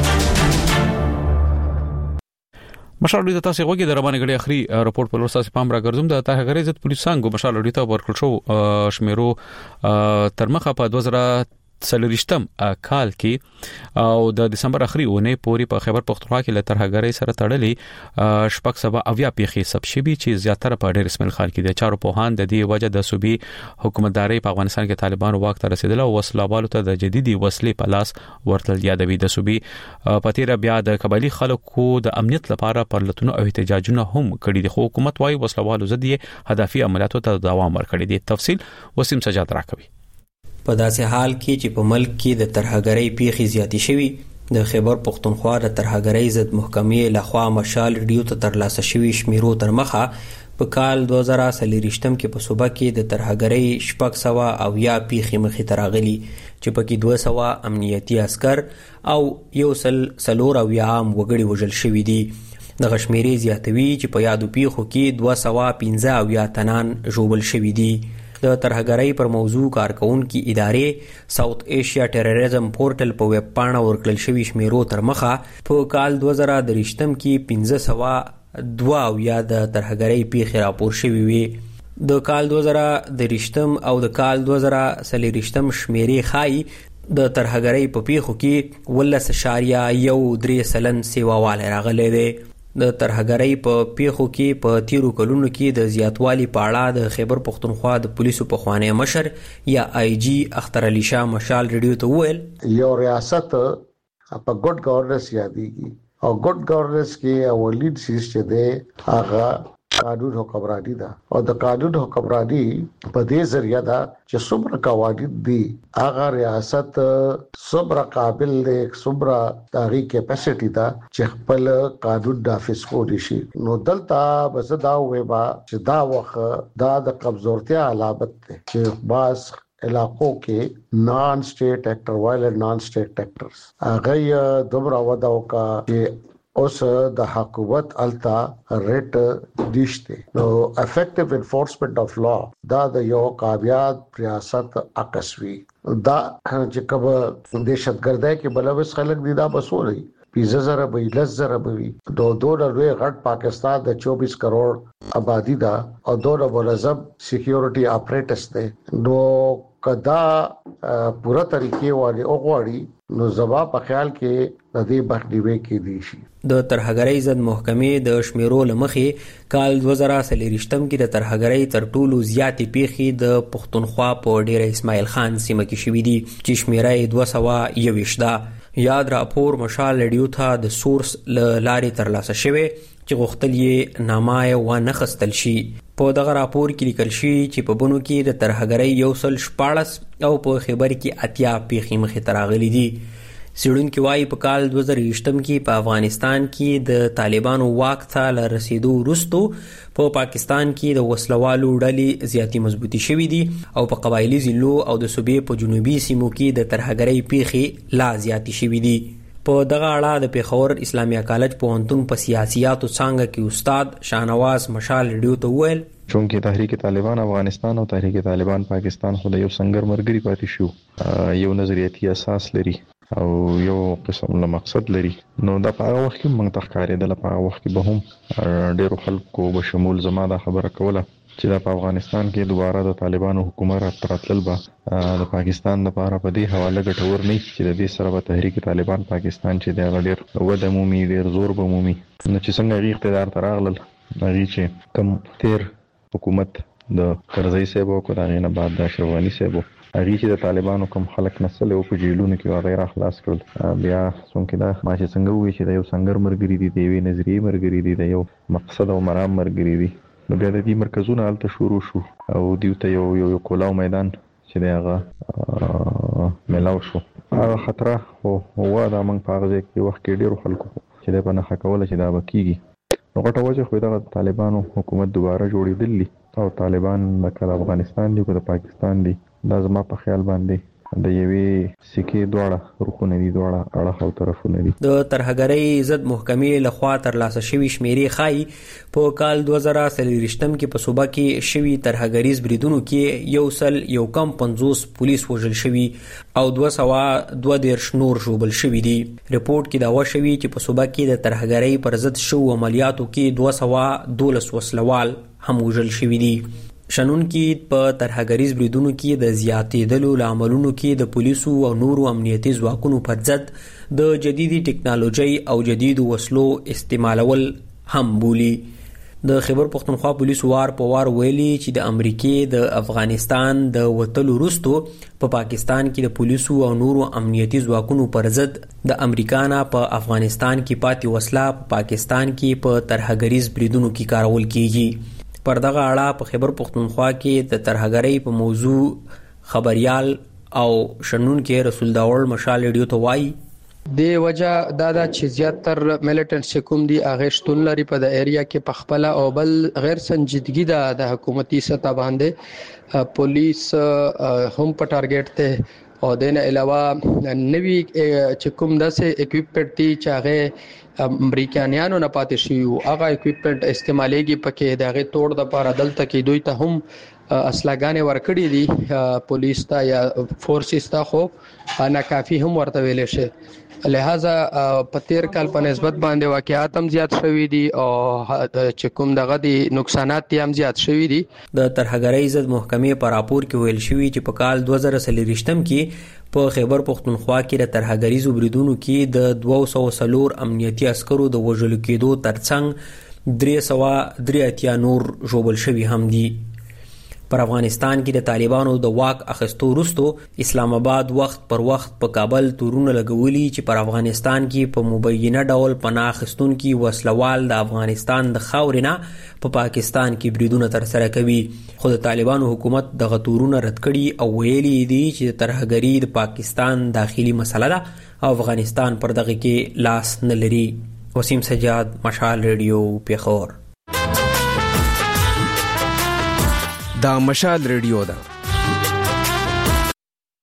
مشال ډیټا تاسو غوږی د رمانه غړي اخري راپور په لور تاسو پام را ګرځوم د تاه غریزت پولیسانګو مشال ډیټا ورکړ شو شمیرو ترمخه په دوه زره څلوېښتم کال کې او د دسمبر اخري اونۍ پورې په خیبر پختونخوا کې له ترهګرۍ سره تړلې شپږ سبا اویا پیښې ثبت شوي چې زیاتره په ډېر اسماعیل خان کې د چارو پوهان د دې وجه د صوبې حکومتداري په افغانستان کې طالبان واک ته رسیدل او وسلوالو ته د جديدي وسلې په لاس ورتل یادوي. د صوبې پتیره بیا د قبایلی خلکو د امنیت لپاره پرلتونو او احتجاجونه هم کړي دي، خو حکومت وايي وسلوالو ضد یې هدفي عملیاتو ته دوام ورکړي دي. تفصیل وسیم سجاد راکوي. په داسې حال کې چې په ملک کې د ترهګرۍ پیښې زیاتې شوي، د خیبر پختونخوا د ترهګرۍ ضد محکمې لخوا مشال ریډیو ته ترلاسه شوي شمیرو تر مخه په کال دوه زره څلوېښتم کې په صوبه کې د ترهګرۍ شپږ سوه اویا پیښې مخې ته راغلي چې پکې دوه سوه امنیتي عسکر او یو سل څلور اویا عام وګړي وژل شوي دي. دغه شمیرې زیاتوي چې په یادو پیښو کې دوه سوه پنځه اویا تنان ژوبل شوي دي. د ترهګرۍ پر موضوع کارکونکي ادارې ساوث ایشیا ټیرریزم پورټل په ویب پاڼه ورکړل شوي شمیرو تر مخه په کال دوه زره درویشتم کې پنځه سوه دوه اویا د ترهګرۍ پیښې راپور شوي وي. د کال دوه زره درویشتم او د کال دوه زره څلوېښتم شمیرې ښایي د ترهګرۍ په پیښو کې ولس اشاریه یو درې سلن سیواوالی راغلی دی. د ترهګرۍ په پیښو کې په تیرو کلونو کې د زیاتوالي په اړه د خیبر پښتونخوا د پولیسو پخوانی مشر یا آی جی اختر علي شاه مشال ریډیو ته وویل یو ریاست په ګډ گورننس یادېږي او ګډ گورننس کې اولین سیس چې دی هغه قانون حکمرانی ده او د قانون حکمرانی په دې ذریعہ ده چې څومره قوانین دي هغه ریاست څومره قابل دی څومره دغه کیپاسټی ده چې خپل قانون نافذ کولی شي. نو دلته بس دا وېبا چې دا وخت دا د کمزورتیا علامت ده چې باز علاقو کې نان سټیټ ایکټر وایلنت نان سټیټ ایکټرز هغه دومره وداو کا چې اوس د حکومت التا ریټ دیشته. نو افیکټیو انفورسمنت اف لا دا د یو کامیاب ریاست اکسوي دا چې کوم دهشتګردۍ کې بلوس خلک دي دا بسولې پیزه زره به لزره به دو دوه لوی غټ پاکستان د چوبیس کروڑ آبادی دا او دوه منظم سکیورټي اپریټس ده. نو کدا پورا طریقې والی او غواړي نو زبا په خیال کې د دې بخډیوي کې دي شي. د ترهګرۍ ضد محکمې د شمیرو لمخې کال دوه زره څلوېښتم کې د ترهګرۍ تر ټولو زیاتې پیښې د پښتونخوا په ډیره اسماعیل خان سیمه کې شوې دي چې شمیره یې دوه سوه یوویشت ده. یاد راپور مشال ریډیو ته د سورس له لارې ترلاسه شوی چې غوښتل یې نامه ونه خستل شي. په دغه راپور کې لیکل شوي چې په بونو کې د ترهګرۍ یو سل شپاړس او په خیبر کې اتیا پیښې مخې ته راغلي دي. څېړونکي وایي په کال دوه زره یوویشتم کې په افغانستان کې د طالبانو واک ته له رسېدو وروستو په پاکستان کې د وسلوالو ډلې زیاتې مضبوطې شوي دي او په قبایلي ضلعو او د صوبې په جنوبي سیمو کې د ترهګرۍ پیښې لا زیاتې شوي دي. په دغه اړه د پیښور اسلامیه کالج پوهنتون په سیاسياتو څانګه کې استاد شاهنواز مشال ریډیو ته وویل چونکه تحریک طالبان افغانستان او تحریک طالبان پاکستان خو د یو سنگر مرګري پاتې شو یو نظریاتي اساس لري او یو قسم له مقصد لري. نو دا په هغه وخت کې موږ تخکارېدل په هغه وخت کې به هم ډېرو خلکو به شمول زما دا خبره کوله چې دا په افغانستان کې دوباره د طالبانو حکومت راتلل به د پاکستان لپاره په دې حواله ګټور نه چې د دې سره به تحریک طالبان پاکستان چې د هغه ډېر وده مومي ډېر زور به مومي. نو چې څنګه هغې اقتدار ته راغلل هغې چې کوم تیر حکومت د کرزي صاحب او د هغې نه بعد د اشرف غني صاحب هغې چې د طالبانو کوم خلک نسل او په جیلونو کې هغې را خلاص کړل بیا څونکې دا ما چې څنګه ووایي چې د یو سنګر ملګري دي د یوې نظریې ملګري دي د یو مقصد او مرام ملګري دي. نو بیا د دې مرکزونه هلته شروع شو او دوی ته یو یو کولاو میدان چې دی هغه میلاو شو. هغه خطره خو وه دا موږ په هغه ځای کې وخت کې ډېرو خلکو چې دی په نښه کوله چې دا به کېږي. نو غټه وجه خو دغه طالبانو حکومت دوباره جوړېدل دي او طالبان که د افغانستان دي که د پاکستان دي دا زما په خیال باندې د یوې سکې دواړه رخونه دي دواړه اړخ او طرفونه دي. د ترهګرۍ ضد محکمې لخوا ترلاسه شوي شمیرې ښایي په کال دوه زره څلوېښتم کې په صوبه کې شوي ترهګریز بریدونو کې یو سل یو کم پنځوس پولیس وژل شوي او دوه سوه دوه دېرش نور ژوبل شوي دي. رپورټ کې دعوه شوي چې په صوبه کې د ترهګرۍ پر ضد شوو عملیاتو کې دوه سوه دولس وسلوال هم وژل شوي دي. شنونکي په ترهګریز بریدونو کې د زیاتېدلو لاملونو کې د پولیسو او نورو امنیتي ځواکونو پر ضد د جديدي ټکنالوژي او جديدو وسلو استعمالول هم بولي. د خیبر پښتونخوا پولیسو وار په وار ویلي چې د امریکې د افغانستان د وتلو وروستو په پاکستان کې د پولیسو او نورو امنیتي ځواکونو پر ضد د امریکا نه په افغانستان کې پاتې وسله په پاکستان کې په ترهګریز بریدونو کې کارول کیږي. پر دغه اړه په خیبر پښتونخوا کې د ترهګرۍ په موضوع خبريال او شنونکي رسول داول مشال ریډیو ته وایي د وجہ دا دا چې زیاتر میلیټنټس کوم دي هغه شتون لري په د ایریا کې پخپله او بل غیر سنجیدګي دا د حکومتي سطح باندې پولیس هم په ټارګټ ته او دنه علاوه نوی چې کوم داسې اکوپمنټ دي چې هغه امریکایانو نه پاتې شي او هغه اکوپمنټ استعمالېږي پکې دغه توړ د پاره دلته کې دوی ته هم اسلحه‌ګانې ورکړي دي پولیس ته یا فورسز ته خو نه کافي هم ورته ویل شي لہذا په تیر کال په نسبت باندې واقعیات هم زیات شوي دي او چې کوم دغه دي نقصانات هم زیات شوي دي. د ترهګرۍ ضد محکمې په راپور کې ویل شوی چې په کال دوه زره څلوېښتم کې په خیبر پختونخوا کې د ترهګریزو بریدونو کې د دوه سوه څلور امنیتي عسکرو د وژل کېدو ترڅنګ درې سوه درې اتیا نور ژوبل شوي هم دي. پر افغانستان کې د طالبانو د واک اخیستو وروسته اسلام آباد وخت پر وخت په کابل تورونه لګولي چې پر افغانستان کې په مبینه ډول پناه اخیستونکي وسلوال د افغانستان د خاورې نه په پاکستان کې بریدونه ترسره کوي. خو د طالبانو حکومت دغه تورونه رد کړي او ویلي دي چې ترهګري د پاکستان داخلي مسله ده او افغانستان پر دغه کې لاس نه لري. وسیم سجاد، مشال ریډیو، پیښور. دا مشال ریډیو ده.